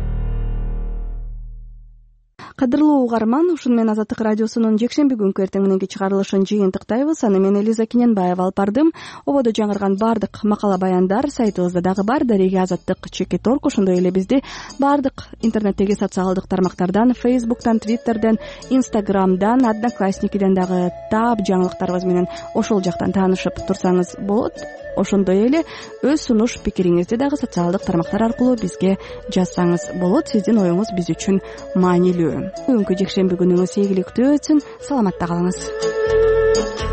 Кадырлуу угарман, ушуну менен Азаттык радиосунун жекшемби күнкү эртең мененки чыгарылышын жыйынтыктайбыз. Аны мен Элиза Кененбаева алып бардым. Ободо жаңырган бардык макала баяндар сайтыбызда дагы бар. Дареги Азаттык /org, ошондой эле бизди бардык интернеттеги социалдык тармактардан, Facebook'тан, Twitter'ден, Instagram'дан, Одноклассникиден дагы таап жаңылыктарыбыз менен ошол жактан таанышып турсаңыз болот. Ошондой эле өз сунуш пикириңизди дагы социалдык тармактар аркылуу бизге жазсаңыз болот. Сиздин оюңуз биз үчүн маанилүү. Бүгүнкү жекшемби күнүңүз ийгиликтүү өтсүн. Саламатта калыңыз.